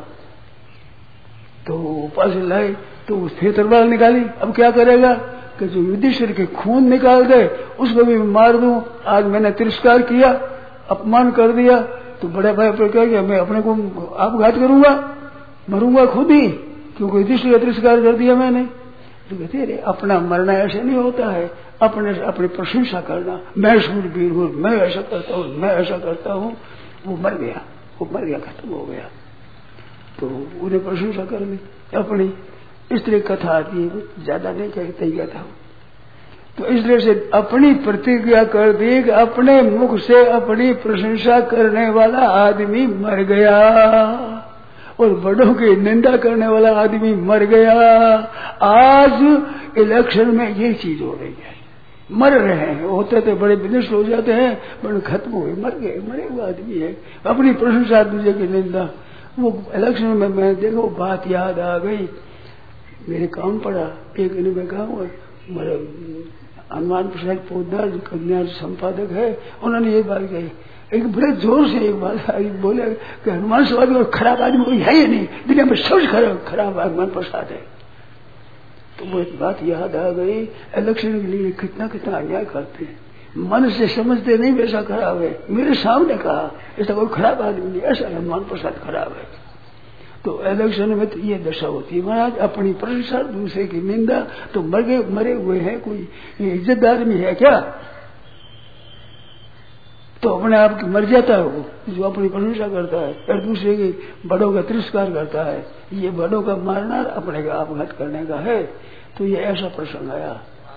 तो उपास लाए तो उससे तलवार निकाली, अब क्या करेगा कि जो युधिष्ठिर के खून निकाल दे उसको भी मार दूं, आज मैंने तिरस्कार किया, अपमान कर दिया, तो बड़े भाई पर कह गया मैं अपने को आपघात करूंगा, मरूंगा खुद ही, क्योंकि युधिष्ठिर का तिरस्कार कर दिया मैंने। तो कहते अरे अपना मरना ऐसे नहीं होता है, अपनी प्रशंसा करना, मैं शूरवीर हूँ, मैं ऐसा करता हूँ, मैं ऐसा करता हूँ। वो मर गया, खत्म हो गया। तो उन्हें प्रशंसा करनी अपनी, इसलिए कथा आती है, ज्यादा नहीं कहते ही कहता हूँ। तो इसलिए से अपनी प्रतिज्ञा कर दी कि अपने मुख से अपनी प्रशंसा करने वाला आदमी मर गया और बड़ों की निंदा करने वाला आदमी मर गया। आज इलेक्शन में ये चीज हो रही है, मर रहे हैं, होते थे बड़े विनिष्ट हो जाते हैं, बड़े खत्म हुए, मर गए, मरे हुए आदमी है, अपनी प्रशंसा दूसरे की निंदा। वो इलेक्शन में मैं देखो बात याद आ गई, मेरे काम पड़ा, एक दिन में कहा मेरा हनुमान प्रसाद पोद्दार जो कन्या संपादक है, उन्होंने ये बात कही, एक बड़े जोर से एक बात बोले कि हनुमान प्रसाद को खराब आदमी कोई है ही नहीं, दुनिया में सबसे खराब हनुमान प्रसाद है। तो वो एक बात याद आ गई, इलेक्शन के लिए कितना कितना अन्याय करते हैं, मन से समझते नहीं वैसा खराब है। मेरे सामने कहा ऐसा कोई खराब आदमी नहीं, ऐसा हनुमान प्रसाद खराब है। तो इलेक्शन में तो ये दशा होती है महाराज, अपनी प्रशंसा दूसरे की निंदा। तो मरे हुए हैं, कोई इज्जतदार में है क्या? तो अपने आप की मर जाता है वो, जो अपनी प्रशंसा करता है और दूसरे के बड़ों का तिरस्कार करता है। ये बड़ों का मारना अपने का आपघात करने का है। तो ये ऐसा प्रसंग आया।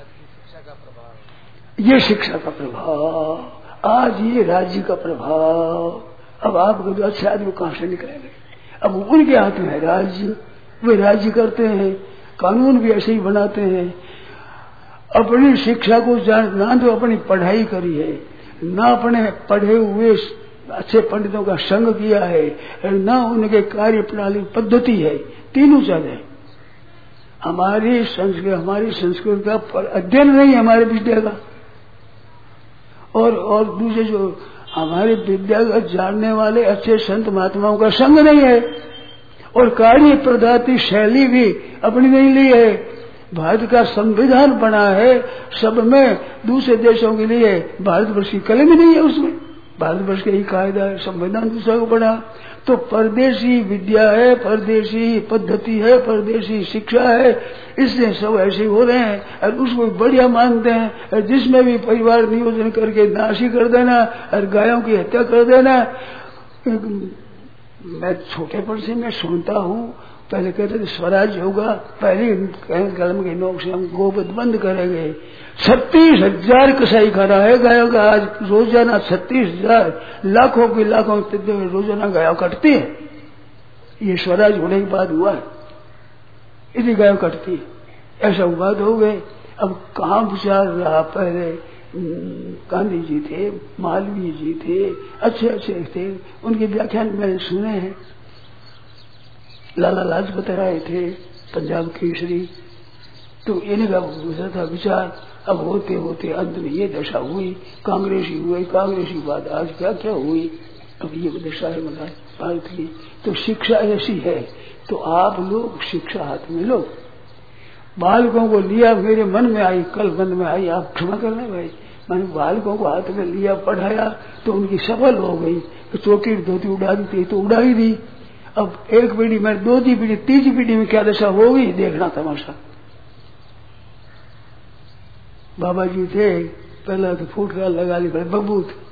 ये शिक्षा का प्रभाव, आज ये राज्य का प्रभाव। अब आपको जो अच्छे आदमी कहां से निकलेंगे? अब उनके हाथ में है राज्य, वे राज्य करते हैं, कानून भी ऐसे ही बनाते हैं। अपनी शिक्षा को ना तो अपनी पढ़ाई करी है, ना अपने पढ़े हुए अच्छे पंडितों का संग किया है, ना उनके कार्य प्रणाली पद्धति है। तीनों चले। हमारी संस्कृति का अध्ययन नहीं हमारे विद्या का, और दूसरे जो हमारे विद्या का जानने वाले अच्छे संत महात्माओं का संग नहीं है, और कार्य पद्धति शैली भी अपनी नहीं ली है। भारत का संविधान बना है सब में, दूसरे देशों के लिए भारतवर्ष की कलम नहीं है उसमें। भारतवर्ष का ही कायदा है, संविधान दूसरा को बना। तो परदेशी विद्या है, परदेशी पद्धति है, परदेशी शिक्षा है, इसलिए सब ऐसे हो रहे हैं और उसको बढ़िया मानते हैं। और जिसमें भी परिवार नियोजन करके नाश कर देना और गायों की हत्या कर देना। मैं छोटेपन से मैं सुनता हूँ, पहले कहते थे स्वराज होगा, पहले कलम के नोक से हम गोवध बंद करेंगे। 36,000 कसाई खाना है गायों का आज रोजाना। 36,000 लाखों की लाखों रोजाना गायों कटती है। ये स्वराज होने के बाद हुआ है, इतनी गायों कटती है। ऐसा बात हो गए। अब कहाँ विचार रहा? पहले गांधी जी थे, मालवीय जी थे, अच्छे अच्छे थे, उनके व्याख्यान मैंने सुने हैं। लाला लाजपत राय थे, पंजाब केसरी। तो इनका गुजरा था विचार। अब होते होते अंत में ये दशा हुई, कांग्रेसी हुए, कांग्रेसी बाद आज क्या क्या हुई। अब ये दशा है भारत की। तो शिक्षा ऐसी है, तो आप लोग शिक्षा हाथ में लो। बालकों को लिया, मेरे मन में आई, कल मन में आई, आप क्षमा करना भाई। मैंने बालकों को हाथ में लिया, पढ़ाया, तो उनकी सफल हो गई। तो चौकी धोती उड़ा दी थी तो उड़ा ही दी। अब एक पीढ़ी में, दूसरी पीढ़ी, तीसरी पीढ़ी में क्या दशा होगी, देखना तमाशा। बाबा जी थे, पहला तो फुटकार लगा ली, बड़े बबू थे,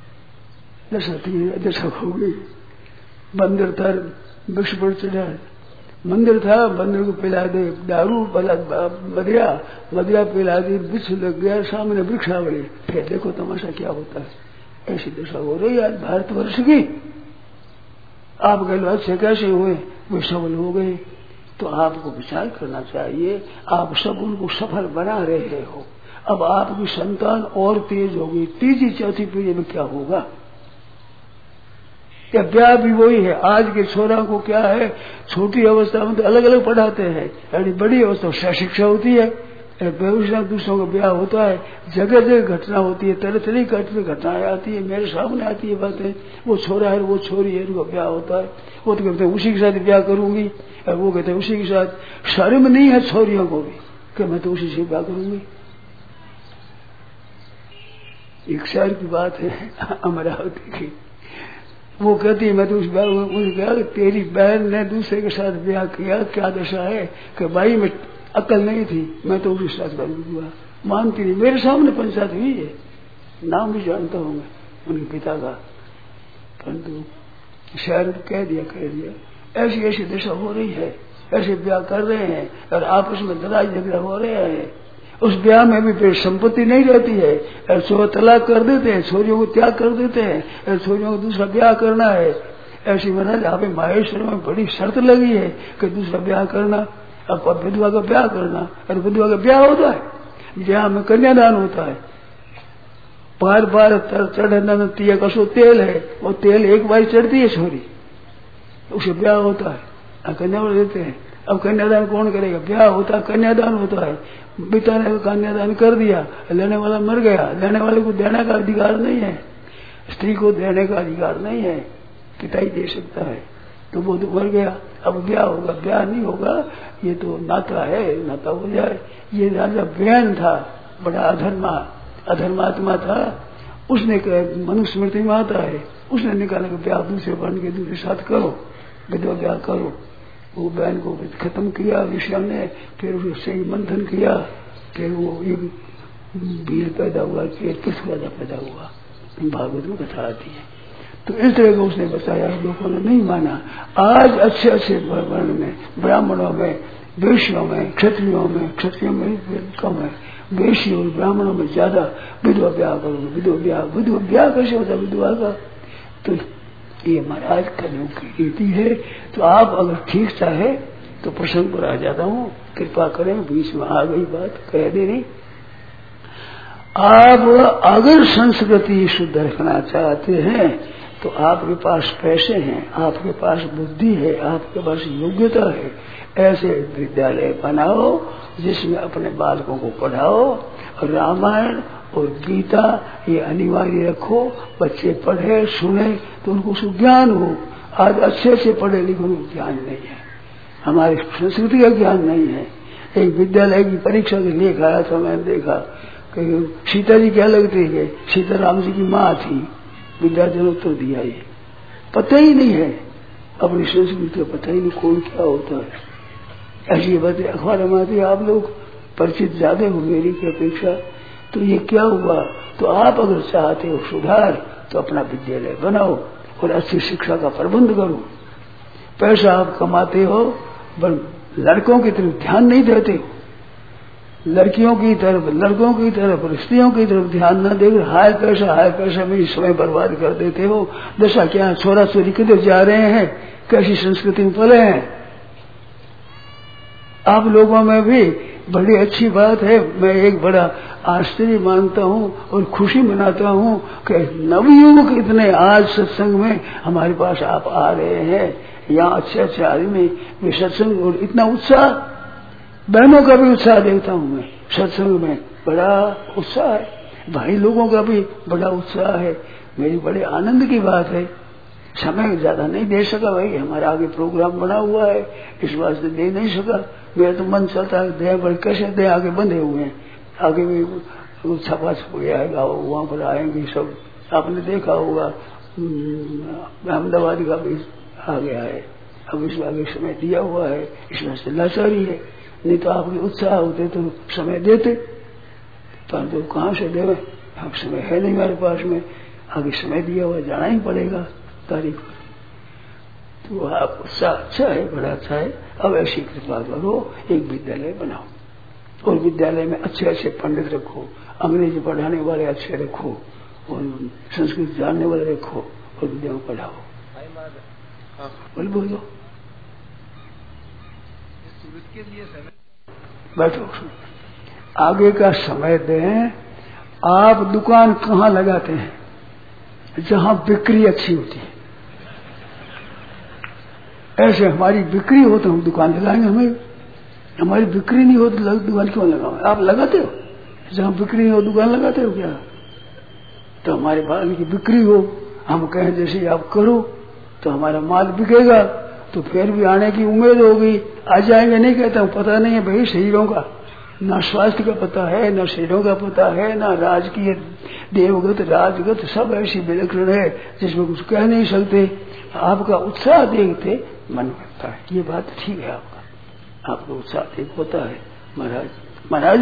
दशा हो गई। बंदर था, वृक्ष पर चढ़ा, मंदिर था, बंदर को पिला दे दारू, मदिरा पिला दी, वृक्ष लग गया, सामने वृक्षावली। फिर देखो तमाशा क्या होता है। ऐसी दशा हो रही है आज भारतवर्ष की। आप कह लो अच्छे कैसे हुए, वे सफल हो गए। तो आपको विचार करना चाहिए, आप सब उनको सफल बना रहे हो। अब आपकी संतान और तेज होगी, तीसरी चौथी पीढ़ी में क्या होगा? या ब्याह भी वही है। आज के छोरा को क्या है, छोटी अवस्था में तो अलग अलग पढ़ाते हैं, यानी बड़ी अवस्था में शिक्षा होती है, बेगूसराय दूसरों का ब्याह होता है, जगह जगह घटना होती है, तरह तरह की घटनाएं आती है, मेरे सामने आती है बातें। वो छोरा है, वो छोरी है, उनका ब्याह होता है, वो तो कहते हैं उसी के साथ ब्याह करूंगी, और वो कहते हैं उसी के साथ। शर्म नहीं है छोरियों को भी कि मैं तो उसी से ब्याह करूंगी। एक शहर की बात है अमरावती की, वो कहती है मैं तो उस कहा तेरी बहन ने दूसरे के साथ ब्याह किया, क्या दशा है? कि भाई में अकल नहीं थी, मैं तो उसके साथ ब्याह हुआ। मानती नहीं, मेरे सामने पंचायत हुई है, नाम भी जानता हूँ मैं उनके पिता का, परंतु शहर कह दिया। ऐसी ऐसी दशा हो रही है, ऐसे ब्याह कर रहे हैं और आपस में लड़ाई झगड़ा हो रहे हैं। उस ब्याह में भी फिर संपत्ति नहीं रहती है, और छोरा तलाक कर देते हैं, छोरियों को त्याग कर देते हैं, और छोरियों को दूसरा ब्याह करना है। ऐसी महाराज यहाँ पे माहेश्वर में बड़ी शर्त लगी है कि दूसरा ब्याह करना, अब विधवा का ब्याह करना। और विधवा का ब्याह होता है, ब्याह में कन्यादान होता है, बार बार चढ़ना तिया कसो तेल है, वो तेल एक बार चढ़ती है छोरी, उसे ब्याह होता है, कन्यादान देते हैं। अब कन्यादान कौन करेगा? ब्याह होता है, कन्यादान होता है, पिता ने कन्यादान कर दिया, लेने वाला मर गया, लेने वाले को देने का अधिकार नहीं है, स्त्री को देने का अधिकार नहीं है, पिता ही दे सकता है। तो वो तो मर गया, अब ब्याह होगा, ब्याह नहीं होगा, ये तो नाता है, नाता हो जाए। ये राजा बयान था, बड़ा अधर्मात्मा था, उसने मनुस्मृति में आता है, उसने निकाला कि ब्याह दूसरे बन के दूसरे साथ करो, विधवा ब्याह करो। वो बहन को खत्म किया ऋषियों ने, फिर उससे मंथन किया, फिर वो एक भीड़ पैदा हुआ, फिर किस राजा पैदा हुआ, भागवत में कथा आती है। तो इस तरह का उसने बताया, लोगों ने नहीं माना। आज अच्छे अच्छे वर्ण में, ब्राह्मणों में, वैश्यों में, क्षत्रियों में कम है, वैश्य और ब्राह्मणों में ज्यादा विधवा ब्याह करो, विधवा ब्याह कैसे होता विधवा का? तो ये महाराज कलयुग की रीति है। तो आप अगर ठीक चाहे तो प्रसंग पर आ जाता हूँ, कृपा करें, बीच में आ गई बात कह दे रही। आप अगर संस्कृति शुद्ध रखना चाहते हैं तो आपके पास पैसे हैं, आपके पास बुद्धि है, आपके पास योग्यता है, ऐसे विद्यालय बनाओ जिसमें अपने बालकों को पढ़ाओ। रामायण और गीता ये अनिवार्य रखो, बच्चे पढ़े सुने तो उनको ज्ञान हो। आज अच्छे से पढ़े लिखे उनको ज्ञान नहीं है, हमारी संस्कृति का ज्ञान नहीं है। एक विद्यालय की परीक्षा के लिए आया था, मैंने देखा कि सीता जी क्या लगती है, सीता राम जी की माँ थी। विद्यार्थी ने उत्तर दिया, ये पता ही नहीं है अपनी संस्कृति का, पता ही नहीं कौन क्या होता है। ऐसी बातें अखबार में आती है, आप लोग परिचित ज्यादा हो मेरी की अपेक्षा। तो ये क्या हुआ? तो आप अगर चाहते हो सुधार तो अपना विद्यालय बनाओ और अच्छी शिक्षा का प्रबंध करो। पैसा आप कमाते हो पर लड़कों की तरफ ध्यान नहीं देते हो, लड़कियों की तरफ, लड़कों की तरफ, स्त्रियों की तरफ ध्यान न देकर हाय पैसा में समय बर्बाद कर देते हो। दशा क्या, छोरा छोरी किधर जा रहे हैं, कैसी संस्कृति में पले हैं। आप लोगों में भी बड़ी अच्छी बात है, मैं एक बड़ा आश्चर्य मानता हूँ और खुशी मनाता हूँ कि नवयुवक इतने आज सत्संग में हमारे पास आप आ रहे हैं। यहाँ अच्छे अच्छे आदमी वे सत्संग और इतना उत्साह, बहनों का भी उत्साह देखता हूँ मैं सत्संग में, बड़ा उत्साह है, भाई लोगों का भी बड़ा उत्साह है। मेरी बड़े आनंद की बात है। समय ज्यादा नहीं दे सका भाई, हमारा आगे प्रोग्राम बना हुआ है, इस वास्ते दे नहीं सका। मेरा तो मन चलता है, दे पर कैसे दे, आगे बंधे हुए हैं, आगे भी छपा छप गया है गाँव, वहां पर आएंगे सब। आपने देखा होगा अहमदाबाद का भी आ गया है, अब इस आगे समय दिया हुआ है, इस वास्ते लाचारी है। नहीं तो आपके उत्साह होते तो समय देते, परंतु कहाँ से देवे, अब समय है नहीं हमारे पास में, आगे समय दिया हुआ जाना ही पड़ेगा तारीख पर। तो आप उत्साह अच्छा है, बड़ा अच्छा है। अब ऐसी कृपा करो, एक विद्यालय बनाओ और विद्यालय में अच्छे अच्छे पंडित रखो, अंग्रेजी पढ़ाने वाले अच्छे रखो और संस्कृत जानने वाले रखो और विद्या में पढ़ाओ। बोलो बैठो, आगे का समय दें। आप दुकान कहाँ लगाते हैं? जहाँ बिक्री अच्छी होती है। ऐसे हमारी बिक्री हो तो हम दुकान लगाएंगे, हमें हमारी बिक्री नहीं हो तो दुकान क्यों लगाओ? आप लगाते हो? जहाँ बिक्री हो दुकान लगाते हो क्या? तो हमारे माल की बिक्री हो, हम कहें जैसे आप करो तो हमारा माल बिकेगा, तो फिर भी आने की उम्मीद होगी। आ जाएंगे नहीं कहता हूँ, पता नहीं है भाई शरीरों का, ना स्वास्थ्य का पता है, ना शरीरों का पता है, ना राजकीय देवगत राजगत, सब ऐसी विलक्षण है जिसमें कुछ कह नहीं सकते। आपका उत्साह देखते मन करता है, ये बात ठीक है, आपका उत्साह देख होता है। महाराज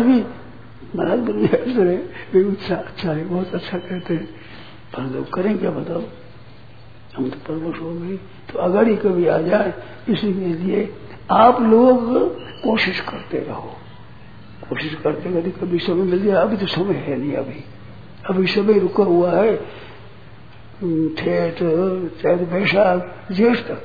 भी उत्साह अच्छा है, बहुत अच्छा कहते हैं, पर लोग करें क्या बताओ, हम तो परवश हो गए। तो अगर ही कभी आ जाए, इसीलिए आप लोग कोशिश करते रहो, कोशिश करते करते कभी समय मिल जाए। अभी तो समय है नहीं, अभी समय रुका हुआ है, ठेठ चैत बैसाख जेठ तक।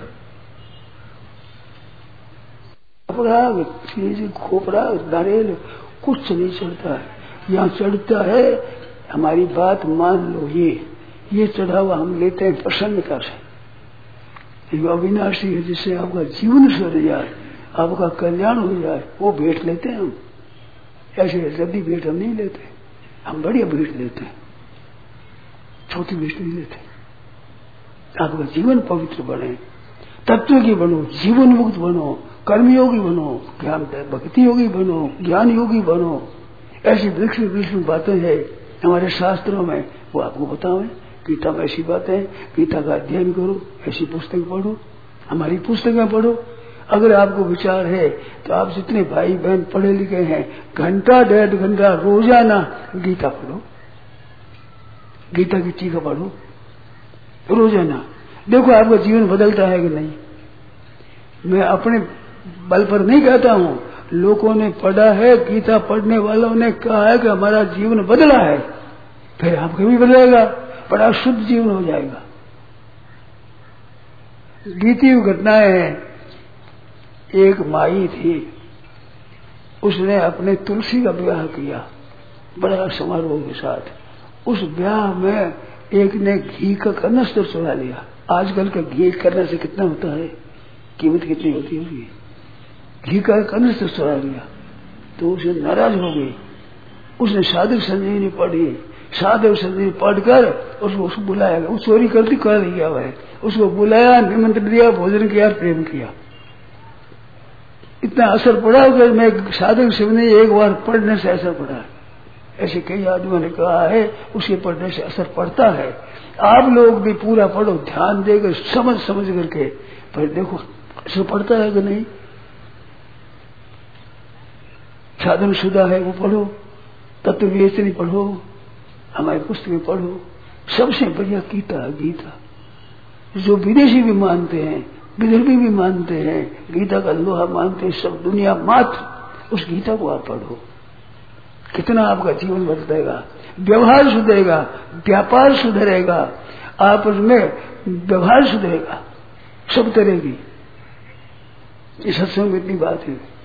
अपराग चीज खोपरा नारियल कुछ नहीं चढ़ता है, यहाँ चढ़ता है हमारी बात मान लो, ये चढ़ावा हम लेते हैं प्रसन्नता से। ये अविनाशी है, जिससे आपका जीवन सर जाए, आपका कल्याण हो जाए, वो भेंट लेते हैं हम। ऐसे जल्दी भेंट हम नहीं लेते, हम बढ़िया भेंट लेते हैं, छोटी भेंट नहीं लेते। आपका जीवन पवित्र बने, तत्व की बनो, जीवन मुक्त बनो, कर्मयोगी बनो, ज्ञान भक्ति योगी बनो, ज्ञान योगी बनो। ऐसी वृक्ष बातें हैं हमारे शास्त्रों में, वो आपको बताओ। गीता में ऐसी बातें, गीता का अध्ययन करो, ऐसी पुस्तक पढ़ो, हमारी पुस्तकें पढ़ो। अगर आपको विचार है तो आप जितने भाई बहन पढ़े लिखे हैं, घंटा 1.5 घंटा रोजाना गीता पढ़ो, गीता की टीका पढ़ो रोजाना, देखो आपका जीवन बदलता है कि नहीं। मैं अपने बल पर नहीं कहता हूँ, लोगों ने पढ़ा है, गीता पढ़ने वालों ने कहा है कि हमारा जीवन बदला है। फिर आपका भी बदलेगा, बड़ा शुद्ध जीवन हो जाएगा। गीतीय घटनाएं हैं। एक माई थी, उसने अपने तुलसी का ब्याह किया बड़ा समारोह के साथ। उस ब्याह में एक ने घी का कनस्तर चुरा लिया। आजकल का घी करने से कितना होता है, कीमत कितनी होती होगी। घी का कनस्तर चुरा लिया तो उसे नाराज हो गई। उसने साधक संजीवनी पढ़ी, साधक संजीवनी पढ़कर उसको बुलाया गया। वो चोरी करती कर लिया वह, उसको बुलाया, निमंत्रण दिया, भोजन किया, प्रेम किया। इतना असर पड़ा कि मैं साधक संजीवनी एक बार पढ़ने से असर पड़ा। ऐसे कई आदमियों ने कहा है उसके पढ़ने से असर पड़ता है। आप लोग भी पूरा पढ़ो, ध्यान देकर समझ करके, पर देखो असर पड़ता है कि नहीं। साधन शुदा है वो पढ़ो, तत्व वेचनी पढ़ो, हमारी पुस्तकें पढ़ो। सबसे बढ़िया गीता है। गीता जो विदेशी भी मानते हैं, विदर्भी भी मानते हैं, गीता का लोहा मानते हैं, सब दुनिया मात्र उस गीता को आप पढ़ो। कितना आपका जीवन बदलेगा, व्यवहार सुधरेगा, व्यापार सुधरेगा, आपस में व्यवहार सुधरेगा, सब तरह की। इस सत्संग में इतनी बात है।